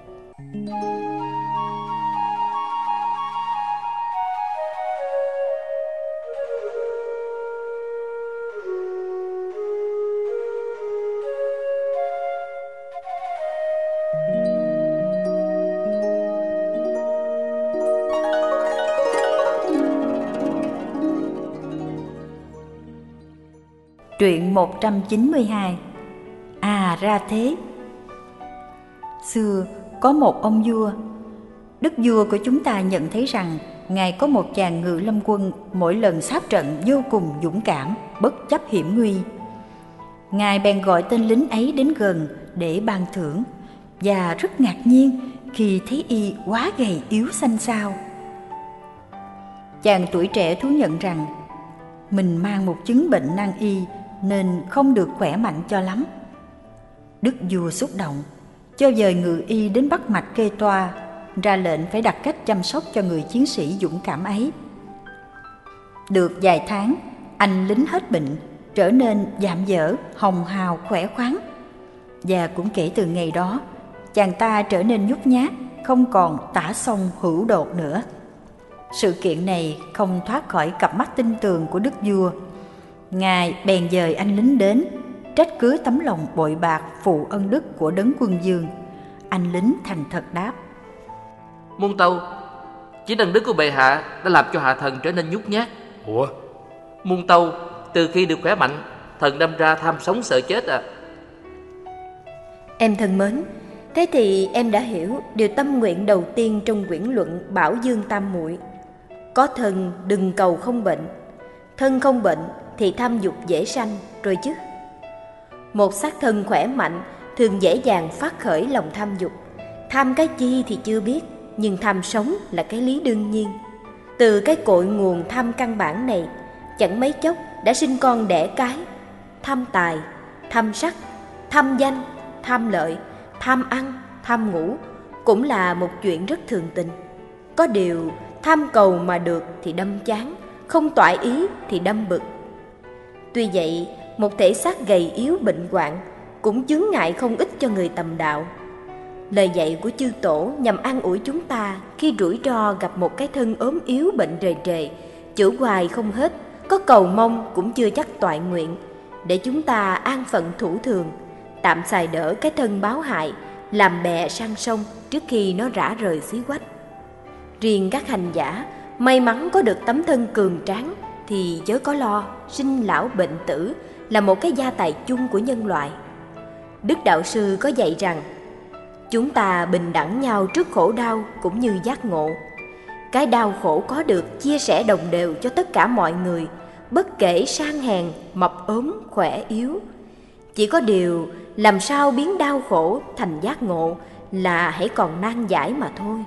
S7: Truyện một trăm chín mươi hai. À ra thế. Xưa có một ông vua. Đức vua của chúng ta nhận thấy rằng ngài có một chàng ngự lâm quân mỗi lần sáp trận vô cùng dũng cảm, bất chấp hiểm nguy. Ngài bèn gọi tên lính ấy đến gần để ban thưởng, và rất ngạc nhiên khi thấy y quá gầy yếu xanh xao. Chàng tuổi trẻ thú nhận rằng mình mang một chứng bệnh nan y nên không được khỏe mạnh cho lắm. Đức vua xúc động, cho dời ngự y đến bắt mạch kê toa, ra lệnh phải đặt cách chăm sóc cho người chiến sĩ dũng cảm ấy. Được vài tháng, anh lính hết bệnh, trở nên dạm dở, hồng hào, khỏe khoắn. Và cũng kể từ ngày đó, chàng ta trở nên nhút nhát, không còn tả song hữu đột nữa. Sự kiện này không thoát khỏi cặp mắt tinh tường của đức vua. Ngài bèn dời anh lính đến, trách cứ tấm lòng bội bạc phụ ân đức của đấng quân vương. Anh lính thành thật đáp:
S4: Muôn Tâu, chính ân đức của bệ hạ đã làm cho hạ thần trở nên nhút nhát.
S5: Ủa?
S4: Muôn Tâu, từ khi được khỏe mạnh, thần đâm ra tham sống sợ chết à.
S3: Em thân mến, thế thì em đã hiểu điều tâm nguyện đầu tiên trong quyển luận Bảo Dương Tam Muội. Có thân đừng cầu không bệnh, thân không bệnh thì tham dục dễ sanh rồi chứ. Một xác thân khỏe mạnh thường dễ dàng phát khởi lòng tham dục. Tham cái chi thì chưa biết, nhưng tham sống là cái lý đương nhiên. Từ cái cội nguồn tham căn bản này, chẳng mấy chốc đã sinh con đẻ cái. Tham tài, tham sắc, tham danh, tham lợi, tham ăn, tham ngủ cũng là một chuyện rất thường tình. Có điều tham cầu mà được thì đâm chán, không toại ý thì đâm bực. Tuy vậy, một thể xác gầy yếu bệnh hoạn cũng chướng ngại không ít cho người tầm đạo. Lời dạy của chư tổ nhằm an ủi chúng ta khi rủi ro gặp một cái thân ốm yếu bệnh rề rề, chữa hoài không hết, có cầu mong cũng chưa chắc toại nguyện, để chúng ta an phận thủ thường, tạm xài đỡ cái thân báo hại, làm bè sang sông trước khi nó rã rời xí quách. Riêng các hành giả may mắn có được tấm thân cường tráng thì chớ có lo, sinh lão bệnh tử là một cái gia tài chung của nhân loại. Đức Đạo Sư có dạy rằng chúng ta bình đẳng nhau trước khổ đau cũng như giác ngộ. Cái đau khổ có được chia sẻ đồng đều cho tất cả mọi người, bất kể sang hèn, mập ốm, khỏe yếu. Chỉ có điều làm sao biến đau khổ thành giác ngộ là hãy còn nan giải mà thôi.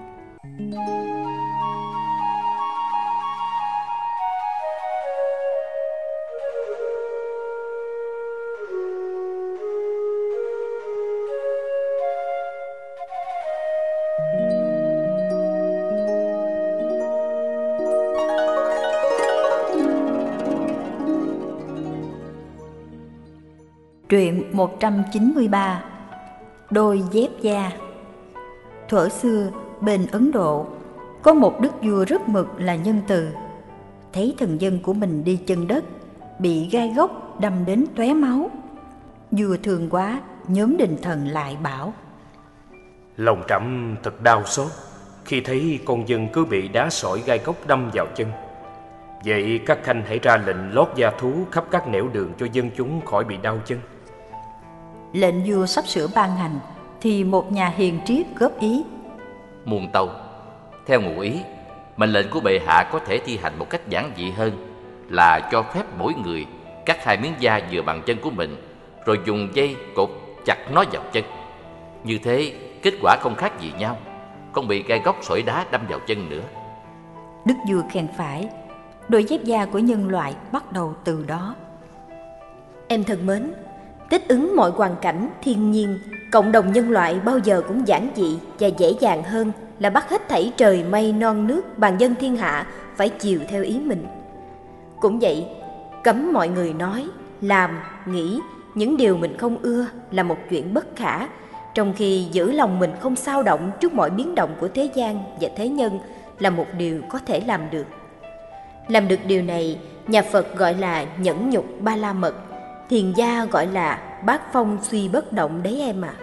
S7: Truyện một trăm chín mươi ba. Đôi dép da. Thuở xưa, bên Ấn Độ, có một đức vua rất mực là nhân từ. Thấy thần dân của mình đi chân đất, bị gai góc đâm đến tóe máu. Vua thương quá, nhóm đình thần lại bảo:
S5: Lòng trẫm thật đau xót khi thấy con dân cứ bị đá sỏi gai góc đâm vào chân. Vậy các khanh hãy ra lệnh lót da thú khắp các nẻo đường cho dân chúng khỏi bị đau chân.
S7: Lệnh vua sắp sửa ban hành thì một nhà hiền triết góp ý:
S4: Muôn Tâu, theo ngụ ý, mệnh lệnh của bệ hạ có thể thi hành một cách giản dị hơn, là cho phép mỗi người cắt hai miếng da vừa bằng chân của mình, rồi dùng dây cột chặt nó vào chân. Như thế kết quả không khác gì nhau, không bị gai góc sỏi đá đâm vào chân nữa.
S7: Đức vua khen phải. Đôi dép da của nhân loại bắt đầu từ đó.
S3: Em thân mến, thích ứng mọi hoàn cảnh thiên nhiên, cộng đồng nhân loại bao giờ cũng giản dị và dễ dàng hơn là bắt hết thảy trời mây non nước bàn dân thiên hạ phải chiều theo ý mình. Cũng vậy, cấm mọi người nói, làm, nghĩ những điều mình không ưa là một chuyện bất khả, trong khi giữ lòng mình không xao động trước mọi biến động của thế gian và thế nhân là một điều có thể làm được. Làm được điều này, nhà Phật gọi là nhẫn nhục ba la mật, thiền gia gọi là bát phong suy bất động đấy em ạ. À.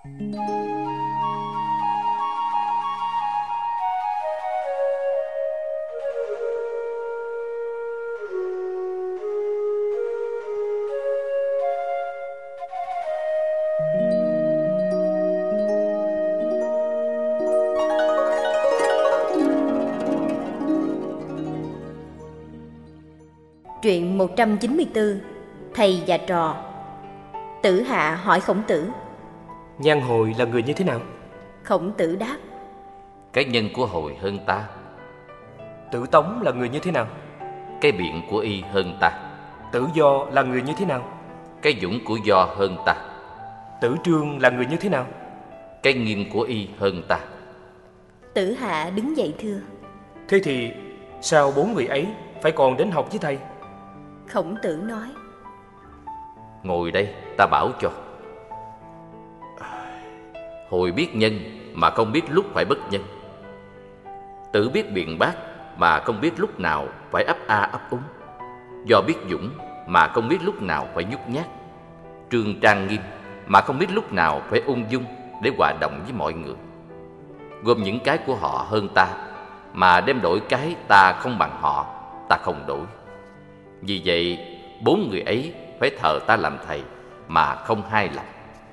S3: Truyện một trăm chín mươi tư. Thầy và trò. Tử Hạ hỏi Khổng Tử:
S5: Nhan Hồi là người như thế nào?
S3: Khổng Tử đáp:
S4: Cái nhân của Hồi hơn ta.
S5: Tử Tống là người như thế nào?
S4: Cái biện của y hơn ta.
S5: Tử Do là người như thế nào?
S4: Cái dũng của Do hơn ta.
S5: Tử Trương là người như thế nào?
S4: Cái nghiêm của y hơn ta.
S3: Tử Hạ đứng dậy thưa:
S5: Thế thì sao bốn người ấy phải còn đến học với thầy?
S3: Khổng Tử nói:
S4: Ngồi đây ta bảo cho. Hồi biết nhân mà không biết lúc phải bất nhân. Tử biết biện bác mà không biết lúc nào phải ấp a ấp úng. Do biết dũng mà không biết lúc nào phải nhút nhát. Trương trang nghiêm mà không biết lúc nào phải ung dung để hòa đồng với mọi người. gom những cái của họ hơn ta, mà đem đổi cái ta không bằng họ, ta không đổi. Vì vậy, bốn người ấy phải thờ ta làm thầy, mà không hai lòng.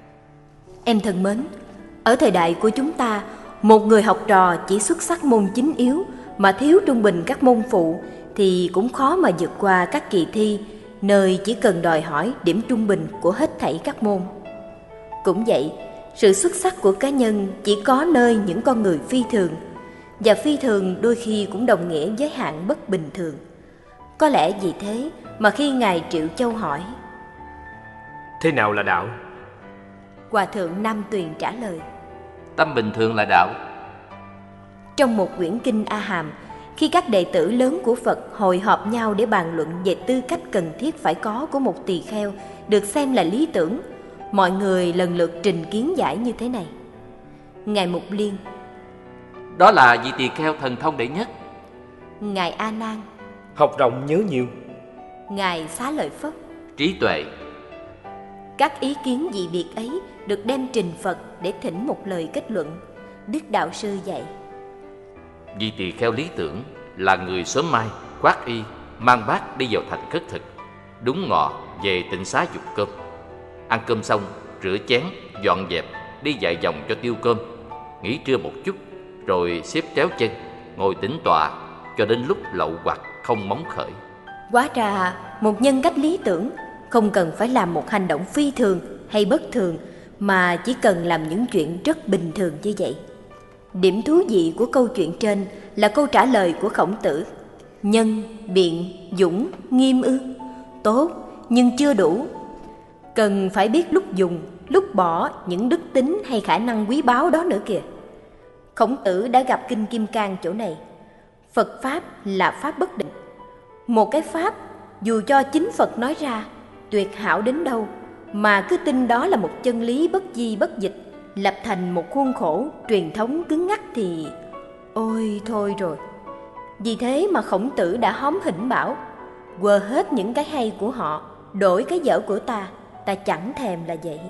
S3: Em thân mến, ở thời đại của chúng ta, một người học trò chỉ xuất sắc môn chính yếu mà thiếu trung bình các môn phụ thì cũng khó mà vượt qua các kỳ thi, nơi chỉ cần đòi hỏi điểm trung bình của hết thảy các môn. Cũng vậy, sự xuất sắc của cá nhân chỉ có nơi những con người phi thường, và phi thường đôi khi cũng đồng nghĩa giới hạn bất bình thường. Có lẽ vì thế mà khi Ngài Triệu Châu hỏi:
S5: thế nào là đạo?
S3: Hòa thượng Nam Tuyền trả lời:
S4: Tâm bình thường là đạo.
S3: Trong một quyển kinh A Hàm, khi các đệ tử lớn của Phật hội họp nhau để bàn luận về tư cách cần thiết phải có của một tỳ kheo được xem là lý tưởng, mọi người lần lượt trình kiến giải như thế này. Ngài Mục Liên:
S4: Đó là vị tỳ kheo thần thông đệ nhất.
S3: Ngài A Nan:
S5: Học rộng nhớ nhiều.
S3: Ngài Xá Lợi Phất:
S4: Trí tuệ.
S3: Các ý kiến dị biệt ấy được đem trình Phật để thỉnh một lời kết luận. Đức Đạo Sư dạy:
S4: Vị tỳ kheo lý tưởng là người sớm mai khoác y, mang bát đi vào thành khất thực, đúng ngọ về tịnh xá dục cơm. Ăn cơm xong, rửa chén, dọn dẹp, đi vài vòng cho tiêu cơm, nghỉ trưa một chút, rồi xếp chéo chân, ngồi tĩnh tọa cho đến lúc lậu hoặc không móng khởi.
S3: Hóa ra một nhân cách lý tưởng không cần phải làm một hành động phi thường hay bất thường, mà chỉ cần làm những chuyện rất bình thường như vậy. Điểm thú vị của câu chuyện trên là câu trả lời của Khổng Tử: nhân, biện, dũng, nghiêm ư? Tốt, nhưng chưa đủ. Cần phải biết lúc dùng, lúc bỏ những đức tính hay khả năng quý báu đó nữa kìa. Khổng Tử đã gặp Kinh Kim Cang chỗ này. Phật Pháp là Pháp bất định. Một cái Pháp, dù cho chính Phật nói ra tuyệt hảo đến đâu, mà cứ tin đó là một chân lý bất di bất dịch, lập thành một khuôn khổ truyền thống cứng ngắc thì ôi thôi rồi. Vì thế mà Khổng Tử đã hóm hỉnh bảo: quơ hết những cái hay của họ, đổi cái dở của ta, ta chẳng thèm là vậy.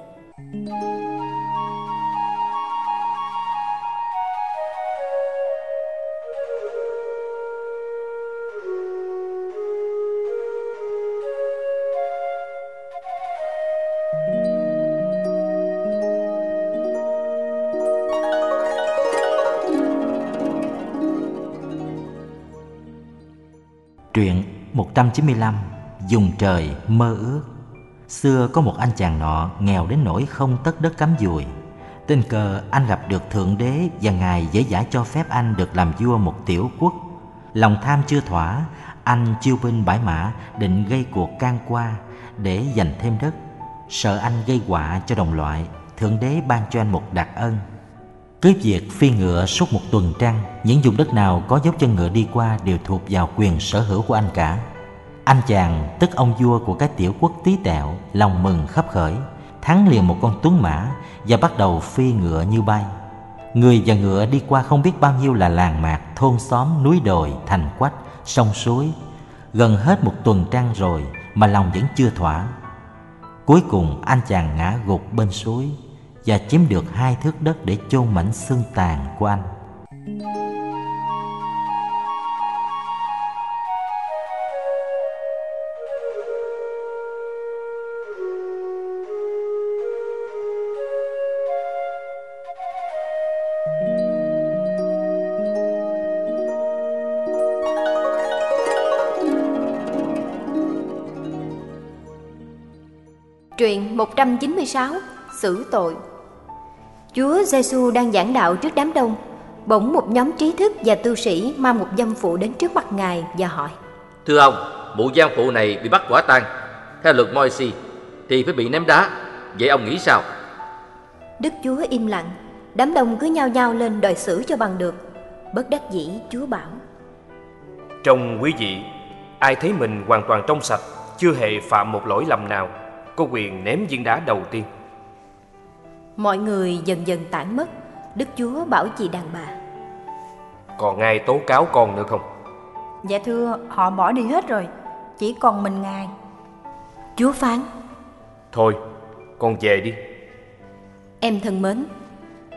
S6: Truyện một trăm chín mươi lăm. Dùng trời mơ ước. Xưa có một anh chàng nọ nghèo đến nỗi không tất đất cắm dùi. Tình cờ anh gặp được Thượng Đế, và Ngài dễ dãi cho phép anh được làm vua một tiểu quốc. Lòng tham chưa thỏa, anh chiêu binh bãi mã định gây cuộc can qua để giành thêm đất. Sợ anh gây họa cho đồng loại, Thượng Đế ban cho anh một đặc ân: cứ việc phi ngựa suốt một tuần trăng, những vùng đất nào có dấu chân ngựa đi qua đều thuộc vào quyền sở hữu của anh cả. Anh chàng, tức ông vua của cái tiểu quốc tí tẹo, lòng mừng khấp khởi, thắng liền một con tuấn mã và bắt đầu phi ngựa như bay. Người và ngựa đi qua không biết bao nhiêu là làng mạc, thôn xóm, núi đồi, thành quách, sông suối. Gần hết một tuần trăng rồi mà lòng vẫn chưa thỏa. Cuối cùng anh chàng ngã gục bên suối và chiếm được hai thước đất để chôn mảnh xương tàn của anh.
S3: Truyện một trăm chín mươi sáu. Xử tội. Chúa Giêsu đang giảng đạo trước đám đông, bỗng một nhóm trí thức và tu sĩ mang một dâm phụ đến trước mặt Ngài và hỏi:
S4: Thưa ông, mụ giang phụ này bị bắt quả tang. Theo luật Môi-si thì phải bị ném đá. Vậy ông nghĩ sao?
S3: Đức Chúa im lặng. Đám đông cứ nhao nhao lên đòi xử cho bằng được. Bất đắc dĩ Chúa bảo:
S5: Trong quý vị, ai thấy mình hoàn toàn trong sạch, chưa hề phạm một lỗi lầm nào, có quyền ném viên đá đầu tiên.
S3: Mọi người dần dần tản mất. Đức Chúa bảo chị đàn bà:
S5: Còn ai tố cáo con nữa không?
S7: Dạ thưa, họ bỏ đi hết rồi, chỉ còn mình Ngài.
S3: Chúa phán:
S5: Thôi, con về đi.
S3: Em thân mến,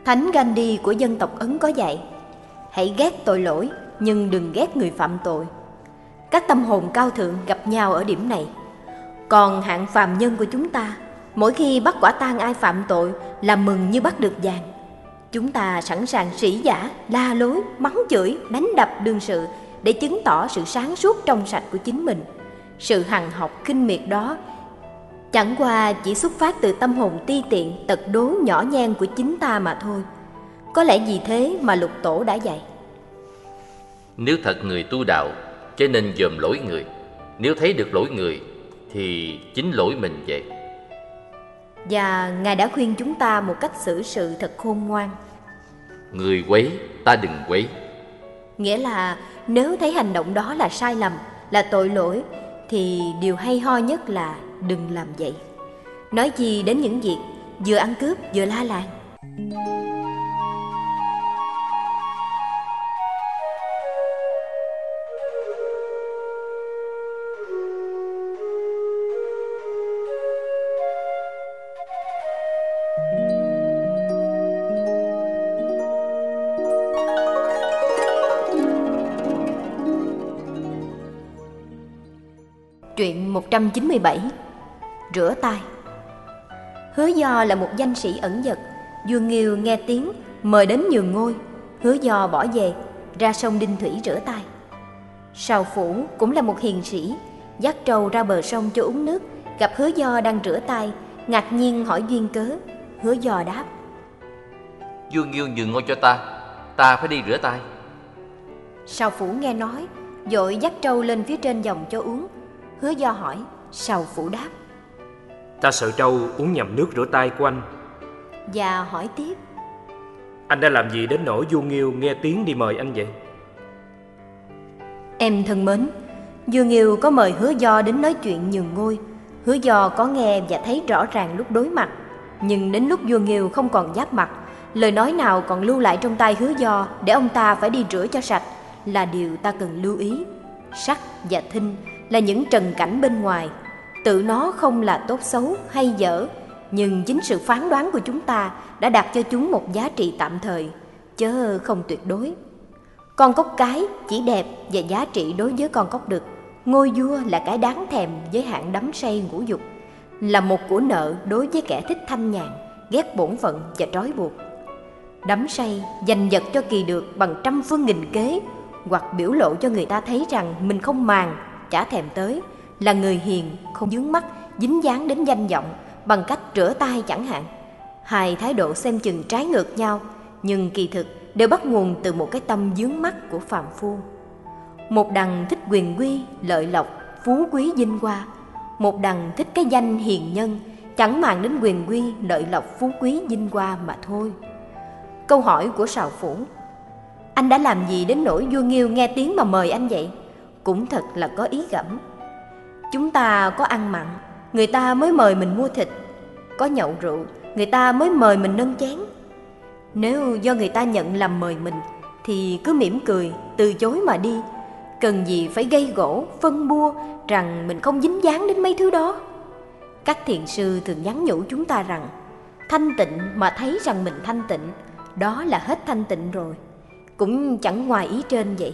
S3: Thánh Gandhi của dân tộc Ấn có dạy: hãy ghét tội lỗi nhưng đừng ghét người phạm tội. Các tâm hồn cao thượng gặp nhau ở điểm này. Còn hạng phàm nhân của chúng ta, mỗi khi bắt quả tang ai phạm tội là mừng như bắt được vàng. Chúng ta sẵn sàng sỉ vả, la lối, mắng chửi, đánh đập đương sự để chứng tỏ sự sáng suốt trong sạch của chính mình. Sự hằn học khinh miệt đó chẳng qua chỉ xuất phát từ tâm hồn ti tiện, tật đố nhỏ nhen của chính ta mà thôi. Có lẽ vì thế mà Lục Tổ đã dạy:
S4: nếu thật người tu đạo, chớ nên dòm lỗi người. Nếu thấy được lỗi người thì chính lỗi mình vậy.
S3: Và Ngài đã khuyên chúng ta một cách xử sự thật khôn ngoan:
S4: người quấy, ta đừng quấy.
S3: Nghĩa là nếu thấy hành động đó là sai lầm, là tội lỗi, thì điều hay ho nhất là đừng làm vậy. Nói chi đến những việc vừa ăn cướp vừa la làng. Truyện một trăm chín mươi bảy. Rửa tay. Hứa Do là một danh sĩ ẩn dật. Vua Nghiêu nghe tiếng mời đến nhường ngôi. Hứa Do bỏ về, ra sông Đinh Thủy rửa tay. Sào Phủ cũng là một hiền sĩ, dắt trâu ra bờ sông cho uống nước. Gặp Hứa Do đang rửa tay, ngạc nhiên hỏi duyên cớ. Hứa Do đáp:
S4: Vua Nghiêu nhường ngôi cho ta, ta phải đi rửa tay.
S3: Sào Phủ nghe nói, vội dắt trâu lên phía trên dòng cho uống. Hứa Do hỏi, Sào Phủ đáp:
S5: Ta sợ trâu uống nhầm nước rửa tay của anh.
S3: Và hỏi tiếp:
S5: Anh đã làm gì đến nỗi vua Nghiêu nghe tiếng đi mời anh vậy?
S3: Em thân mến, vua Nghiêu có mời Hứa Do đến nói chuyện nhường ngôi. Hứa Do có nghe và thấy rõ ràng lúc đối mặt. Nhưng đến lúc vua Nghiêu không còn giáp mặt, lời nói nào còn lưu lại trong tai Hứa Do để ông ta phải đi rửa cho sạch là điều ta cần lưu ý. Sắc và thinh là những trần cảnh bên ngoài, tự nó không là tốt xấu hay dở, nhưng chính sự phán đoán của chúng ta đã đặt cho chúng một giá trị tạm thời, chớ không tuyệt đối. Con cóc cái chỉ đẹp và giá trị đối với con cóc đực. Ngôi vua là cái đáng thèm với hạng đắm say ngũ dục, là một của nợ đối với kẻ thích thanh nhàn, ghét bổn phận và trói buộc. Đắm say giành giật cho kỳ được bằng trăm phương nghìn kế, hoặc biểu lộ cho người ta thấy rằng mình không màng, chả thèm tới, là người hiền, không vướng mắc, dính dáng đến danh vọng bằng cách rửa tay chẳng hạn. Hai thái độ xem chừng trái ngược nhau, nhưng kỳ thực đều bắt nguồn từ một cái tâm vướng mắc của phàm phu. Một đằng thích quyền quy, lợi lộc, phú quý vinh hoa, một đằng thích cái danh hiền nhân, chẳng màng đến quyền quy, lợi lộc, phú quý vinh hoa mà thôi. Câu hỏi của Sào Phủ: Anh đã làm gì đến nỗi vua Nghiêu nghe tiếng mà mời anh vậy? Cũng thật là có ý gẫm. Chúng ta có ăn mặn, người ta mới mời mình mua thịt. Có nhậu rượu, người ta mới mời mình nâng chén. Nếu do người ta nhận làm mời mình, thì cứ mỉm cười, từ chối mà đi. Cần gì phải gây gổ, phân bua rằng mình không dính dáng đến mấy thứ đó. Các thiền sư thường nhắn nhủ chúng ta rằng thanh tịnh mà thấy rằng mình thanh tịnh, đó là hết thanh tịnh rồi. Cũng chẳng ngoài ý trên vậy.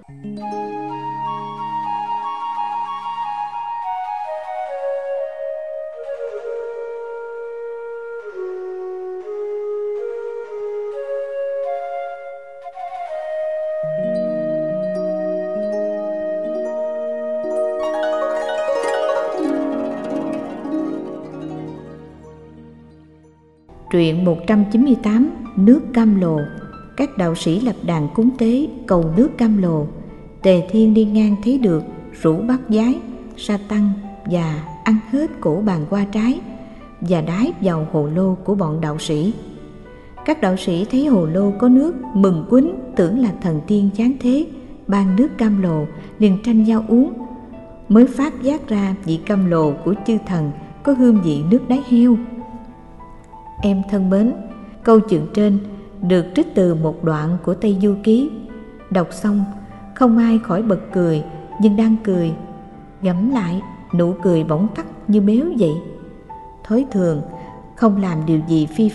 S2: Truyện một trăm chín mươi tám. Nước Cam Lồ. Các đạo sĩ lập đàn cúng tế cầu nước Cam Lồ. Tề Thiên đi ngang thấy được, rủ bắt giái, sa tăng và ăn hết cổ bàn hoa trái và đái vào hồ lô của bọn đạo sĩ. Các đạo sĩ thấy hồ lô có nước mừng quýnh, tưởng là thần tiên giáng thế ban nước Cam Lồ, liền tranh nhau uống. Mới phát giác ra vị Cam Lồ của chư thần có hương vị nước đáy heo. Em thân mến, câu chuyện trên được trích từ một đoạn của Tây Du Ký. Đọc xong không ai khỏi bật cười, nhưng đang cười ngẫm lại, nụ cười bỗng tắt như méo vậy. Thói thường không làm điều gì phi pháp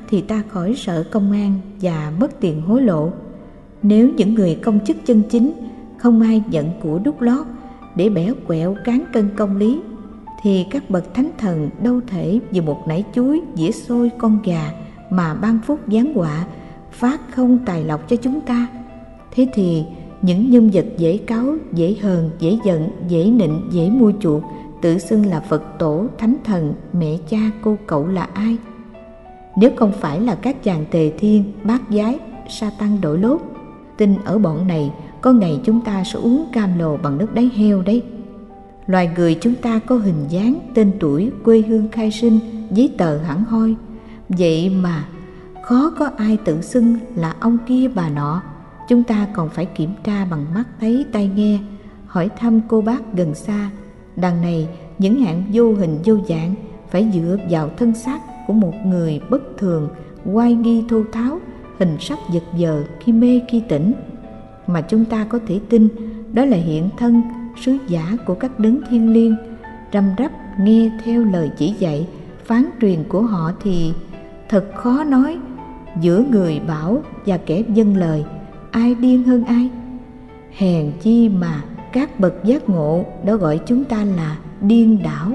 S2: thì ta khỏi sợ công an và mất tiền hối lộ. Nếu những người công chức chân chính không ai nhận của đút lót để bẻ quẹo cán cân công lý, thì các bậc thánh thần đâu thể vì một nải chuối, dĩa xôi, con gà mà ban phúc giáng họa, phát không tài lộc cho chúng ta. Thế thì những nhân vật dễ cáu, dễ hờn, dễ giận, dễ nịnh, dễ mua chuộc, tự xưng là Phật tổ, thánh thần, mẹ cha, cô cậu là ai? Nếu không phải là các chàng tề thiên, bát giái, sa tăng đội lốt, tin ở bọn này có ngày chúng ta sẽ uống cam lồ bằng nước đáy heo đấy. Loài người chúng ta có hình dáng, tên tuổi, quê hương khai sinh, giấy tờ hẳn hoi, vậy mà khó có ai tự xưng là ông kia bà nọ. Chúng ta còn phải kiểm tra bằng mắt thấy tai nghe, hỏi thăm cô bác gần xa. Đằng này những hạng vô hình vô dạng phải dựa vào thân xác của một người bất thường, oai nghi thô tháo, hình sắc giật giờ khi mê khi tỉnh, mà chúng ta có thể tin đó là hiện thân sứ giả của các đấng thiêng liêng. Răm rắp nghe theo lời chỉ dạy phán truyền của họ thì thật khó nói giữa người bảo và kẻ vâng lời ai điên hơn ai. Hèn chi mà các bậc giác ngộ đã gọi chúng ta là điên đảo.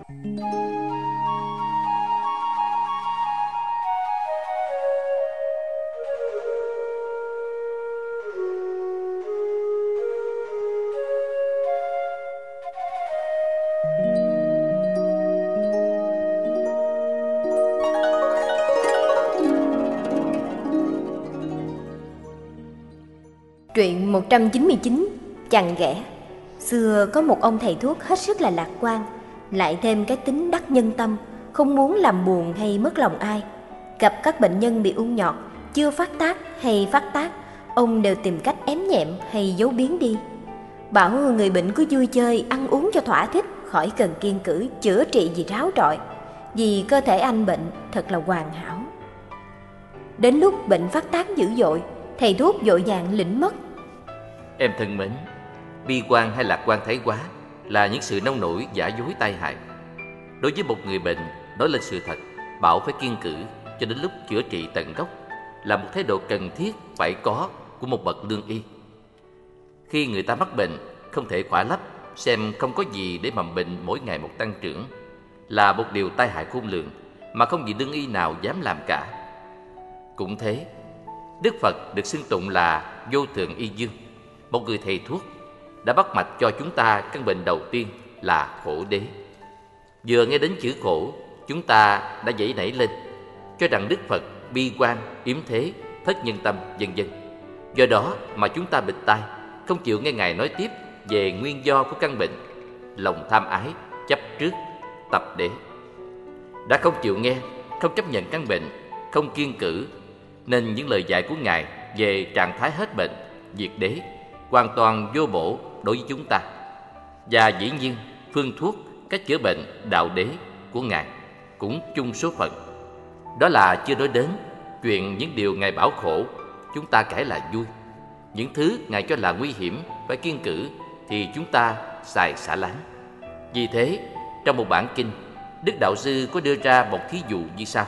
S3: Truyện một trăm chín mươi chín, Chằn Ghẻ. Xưa có một ông thầy thuốc hết sức là lạc quan, lại thêm cái tính đắc nhân tâm, không muốn làm buồn hay mất lòng ai. Gặp các bệnh nhân bị ung nhọt, chưa phát tác hay phát tác, ông đều tìm cách ém nhẹm hay giấu biến đi. Bảo người bệnh cứ vui chơi, ăn uống cho thỏa thích, khỏi cần kiêng cữ chữa trị gì ráo trọi, vì cơ thể anh bệnh thật là hoàn hảo. Đến lúc bệnh phát tác dữ dội, thầy thuốc vội vàng lĩnh mất.
S4: Em thân mến, bi quan hay lạc quan thái quá là những sự nông nổi giả dối tai hại. Đối với một người bệnh, nói lên sự thật, bảo phải kiêng cữ cho đến lúc chữa trị tận gốc là một thái độ cần thiết phải có của một bậc lương y. Khi người ta mắc bệnh, không thể khỏa lấp xem không có gì để mầm bệnh mỗi ngày một tăng trưởng là một điều tai hại khôn lường mà không vị lương y nào dám làm cả. Cũng thế, Đức Phật được xưng tụng là Vô Thượng Y Dương, một người thầy thuốc đã bắt mạch cho chúng ta căn bệnh đầu tiên là khổ đế. Vừa nghe đến chữ khổ, chúng ta đã dậy nảy lên, cho rằng Đức Phật bi quan, yếm thế, thất nhân tâm, vân vân. Do đó mà chúng ta bịt tai, không chịu nghe Ngài nói tiếp về nguyên do của căn bệnh, lòng tham ái, chấp trước, tập đế. Đã không chịu nghe, không chấp nhận căn bệnh, không kiêng cữ, nên những lời dạy của Ngài về trạng thái hết bệnh, diệt đế hoàn toàn vô bổ đối với chúng ta. Và dĩ nhiên phương thuốc, cách chữa bệnh, đạo đế của Ngài cũng chung số phận. Đó là chưa nói đến chuyện những điều Ngài bảo khổ, chúng ta kể là vui. Những thứ Ngài cho là nguy hiểm, phải kiêng cữ thì chúng ta xài xả láng. Vì thế, trong một bản kinh, Đức Đạo Sư có đưa ra một thí dụ như sau.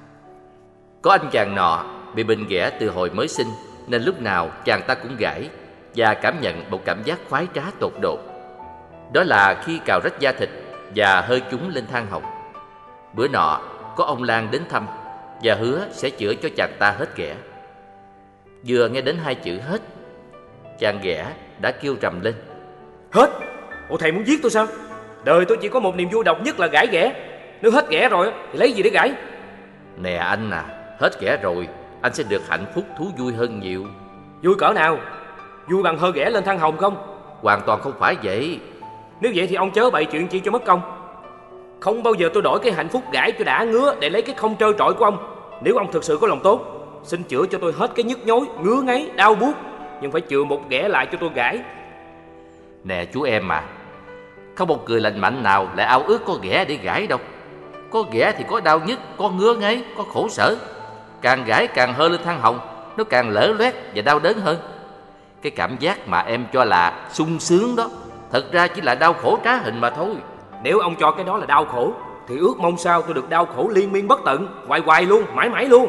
S4: Có anh chàng nọ bị bệnh ghẻ từ hồi mới sinh, nên lúc nào chàng ta cũng gãi và cảm nhận một cảm giác khoái trá tột độ. Đó là khi cào rách da thịt và hơi chúng lên than hồng. Bữa nọ có ông lang đến thăm và hứa sẽ chữa cho chàng ta hết ghẻ. Vừa nghe đến hai chữ hết, chàng ghẻ đã kêu rầm lên:
S5: Hết? Ủa thầy muốn giết tôi sao? Đời tôi chỉ có một niềm vui độc nhất là gãi ghẻ. Nếu hết ghẻ rồi thì lấy gì để gãi?
S4: Nè anh à, hết ghẻ rồi anh sẽ được hạnh phúc thú vui hơn nhiều.
S5: Vui cỡ nào? Vui bằng hơi ghẻ lên than hồng không?
S4: Hoàn toàn không phải vậy.
S5: Nếu vậy thì ông chớ bày chuyện chi cho mất công. Không bao giờ tôi đổi cái hạnh phúc gãi cho đã ngứa để lấy cái không trơ trọi của ông. Nếu ông thực sự có lòng tốt, xin chữa cho tôi hết cái nhức nhối, ngứa ngáy, đau buốt, nhưng phải chừa một ghẻ lại cho tôi gãi.
S4: Nè chú em à, không một người lành mạnh nào lại ao ước có ghẻ để gãi đâu. Có ghẻ thì có đau nhức, có ngứa ngáy, có khổ sở. Càng gãi càng hơ lên than hồng, nó càng lở loét và đau đớn hơn. Cái cảm giác mà em cho là sung sướng đó, thật ra chỉ là đau khổ trá hình mà thôi.
S5: Nếu ông cho cái đó là đau khổ, thì ước mong sao tôi được đau khổ liên miên bất tận, hoài hoài luôn, mãi mãi luôn.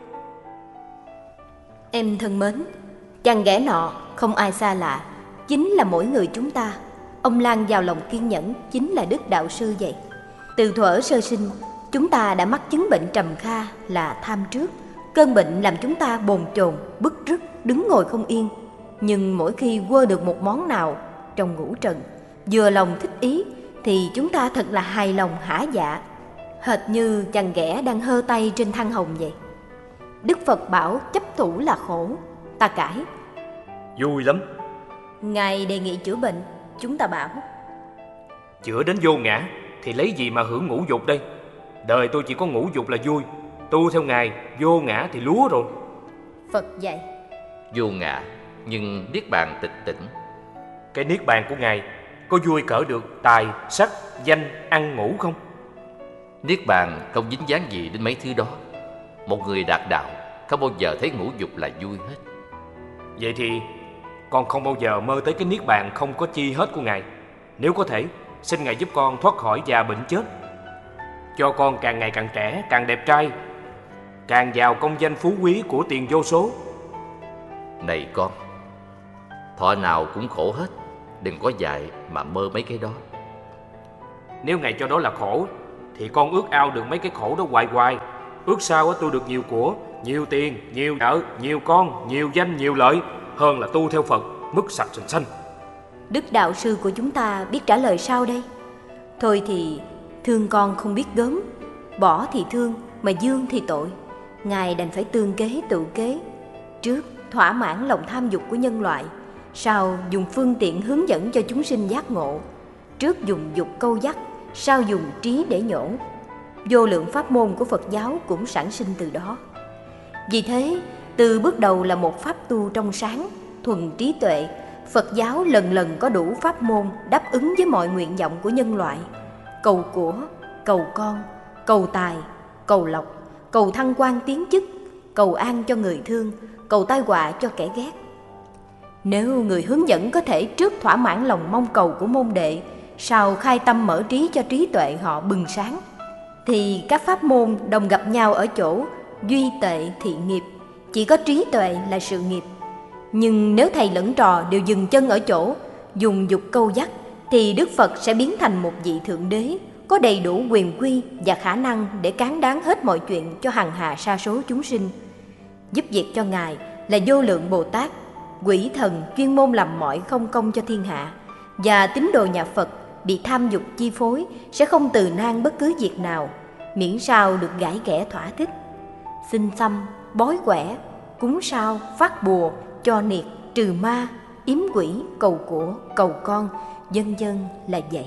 S3: Em thân mến, chàng ghẻ nọ không ai xa lạ, chính là mỗi người chúng ta. Ông Lan vào lòng kiên nhẫn chính là Đức Đạo Sư vậy. Từ thuở sơ sinh, chúng ta đã mắc chứng bệnh trầm kha là tham trước. Cơn bệnh làm chúng ta bồn chồn, bứt rứt, đứng ngồi không yên. Nhưng mỗi khi quơ được một món nào trong ngũ trần, vừa lòng thích ý, thì chúng ta thật là hài lòng hả dạ, hệt như chàng ghẻ đang hơ tay trên than hồng vậy. Đức Phật bảo chấp thủ là khổ, ta cãi.
S5: Vui lắm.
S3: Ngài đề nghị chữa bệnh, chúng ta bảo
S5: chữa đến vô ngã thì lấy gì mà hưởng ngũ dục đây? Đời tôi chỉ có ngũ dục là vui, tu theo Ngài vô ngã thì lúa rồi.
S3: Phật dạy
S4: vô ngã nhưng niết bàn tịch tỉnh.
S5: Cái niết bàn của Ngài có vui cỡ được tài, sắc, danh, ăn ngủ không?
S4: Niết bàn không dính dáng gì đến mấy thứ đó. Một người đạt đạo không bao giờ thấy ngũ dục là vui hết.
S5: Vậy thì con không bao giờ mơ tới cái niết bàn không có chi hết của Ngài. Nếu có thể, xin Ngài giúp con thoát khỏi già bệnh chết, cho con càng ngày càng trẻ, càng đẹp trai, càng giàu công danh phú quý của tiền vô số.
S4: Này con, thọ nào cũng khổ hết, đừng có dại mà mơ mấy cái đó.
S5: Nếu Ngài cho đó là khổ, thì con ước ao được mấy cái khổ đó hoài hoài. Ước sao tôi được nhiều của, nhiều tiền, nhiều vợ, nhiều con, nhiều danh, nhiều lợi, hơn là tu theo Phật, mất sạch sành xanh.
S3: Đức Đạo Sư của chúng ta biết trả lời sao đây? Thôi thì thương con không biết gớm, bỏ thì thương, mà dương thì tội. Ngài đành phải tương kế tự kế. Trước thỏa mãn lòng tham dục của nhân loại, sau dùng phương tiện hướng dẫn cho chúng sinh giác ngộ. Trước dùng dục câu dắt, sau dùng trí để nhổ. Vô lượng pháp môn của Phật giáo cũng sản sinh từ đó. Vì thế, từ bước đầu là một pháp tu trong sáng, thuần trí tuệ, Phật giáo lần lần có đủ pháp môn đáp ứng với mọi nguyện vọng của nhân loại. Cầu của, cầu con, cầu tài, cầu lộc, cầu thăng quan tiến chức, cầu an cho người thương, cầu tai họa cho kẻ ghét. Nếu người hướng dẫn có thể trước thỏa mãn lòng mong cầu của môn đệ, sau khai tâm mở trí cho trí tuệ họ bừng sáng, thì các pháp môn đồng gặp nhau ở chỗ duy tệ thị nghiệp, chỉ có trí tuệ là sự nghiệp. Nhưng nếu thầy lẫn trò đều dừng chân ở chỗ dùng dục câu dắt, thì Đức Phật sẽ biến thành một vị thượng đế có đầy đủ quyền quy và khả năng để cán đáng hết mọi chuyện cho hằng hà sa số chúng sinh. Giúp việc cho Ngài là vô lượng Bồ Tát, quỷ thần chuyên môn làm mọi không công cho thiên hạ, và tín đồ nhà Phật bị tham dục chi phối sẽ không từ nan bất cứ việc nào, miễn sao được gãi ghẻ thỏa thích. Xin xăm, bói quẻ, cúng sao, phát bùa, cho niệt, trừ ma, yếm quỷ, cầu của, cầu con, vân vân là vậy.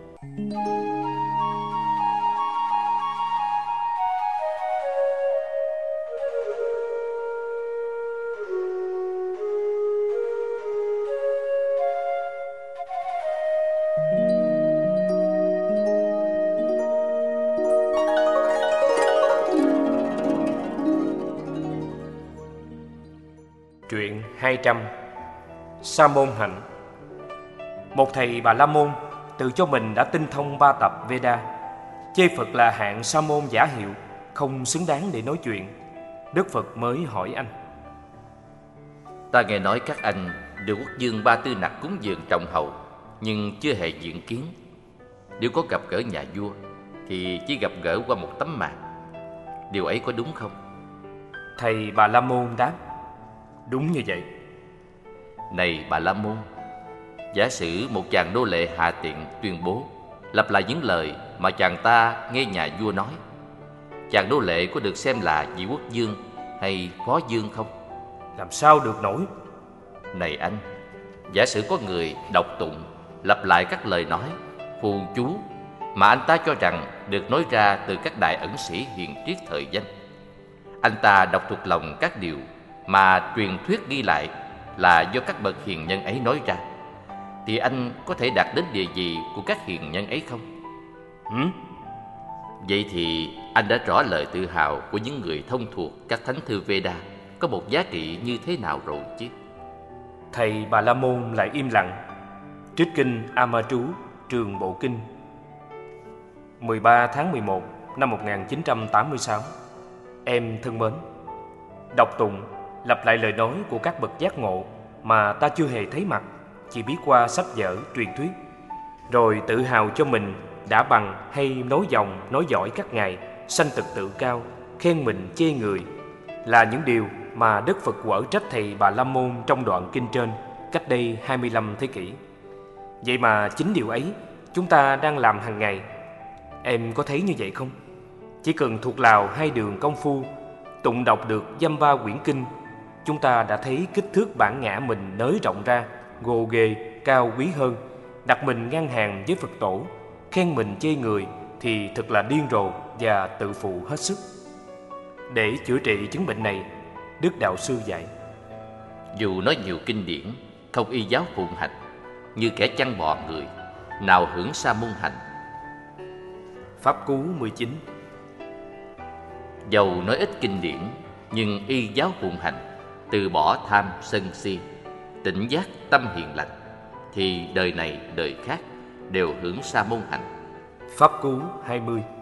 S5: Truyện hai trăm. Sa môn hạnh. Một thầy Bà La Môn tự cho mình đã tinh thông ba tập Veda, chê Phật là hạng sa môn giả hiệu, không xứng đáng để nói chuyện. Đức Phật mới hỏi anh:
S4: Ta nghe nói các anh đều quốc dương Ba Tư Nặc cúng dường trọng hậu, nhưng chưa hề diện kiến. Nếu có gặp gỡ nhà vua thì chỉ gặp gỡ qua một tấm màn. Điều ấy có đúng không?
S5: Thầy Bà La Môn đáp: Đúng như vậy.
S4: Này Bà La Môn, giả sử một chàng nô lệ hạ tiện tuyên bố, lặp lại những lời mà chàng ta nghe nhà vua nói, chàng nô lệ có được xem là vị quốc dương hay phó dương không?
S5: Làm sao được nổi.
S4: Này anh, giả sử có người đọc tụng, lặp lại các lời nói, phù chú mà anh ta cho rằng được nói ra từ các đại ẩn sĩ hiền triết thời danh. Anh ta đọc thuộc lòng các điều mà truyền thuyết ghi lại là do các bậc hiền nhân ấy nói ra, thì anh có thể đạt đến địa vị của các hiền nhân ấy không?
S5: Ừ?
S4: Vậy thì anh đã rõ lời tự hào của những người thông thuộc các thánh thư Veda có một giá trị như thế nào rồi chứ.
S5: Thầy Bà La Môn lại im lặng, trích kinh A Ma Trú Trường Bộ Kinh. mười ba tháng mười một năm một nghìn chín trăm tám mươi sáu. Em thân mến, đọc tụng, lặp lại lời nói của các bậc giác ngộ mà ta chưa hề thấy mặt, chỉ biết qua sách vở, truyền thuyết, rồi tự hào cho mình đã bằng hay nối dòng, nối dõi các ngài, sanh tật tự cao, khen mình chê người, là những điều mà Đức Phật quở trách thầy Bà La Môn trong đoạn kinh trên cách đây hai mươi lăm thế kỷ. Vậy mà chính điều ấy chúng ta đang làm hàng ngày. Em có thấy như vậy không? Chỉ cần thuộc lào hai đường công phu, tụng đọc được dăm ba quyển kinh, chúng ta đã thấy kích thước bản ngã mình nới rộng ra, gồ ghề, cao quý hơn, đặt mình ngang hàng với Phật tổ, khen mình chê người thì thật là điên rồ và tự phụ hết sức. Để chữa trị chứng bệnh này, Đức Đạo Sư dạy:
S4: dù nói nhiều kinh điển, không y giáo phụng hành, như kẻ chăn bò người, nào hưởng sa môn hạnh.
S5: Pháp Cú mười chín.
S4: Dầu nói ít kinh điển, nhưng y giáo phụng hành, từ bỏ tham sân si, tỉnh giác tâm hiền lành, thì đời này đời khác đều hưởng sa môn hạnh.
S5: Pháp Cú hai mươi.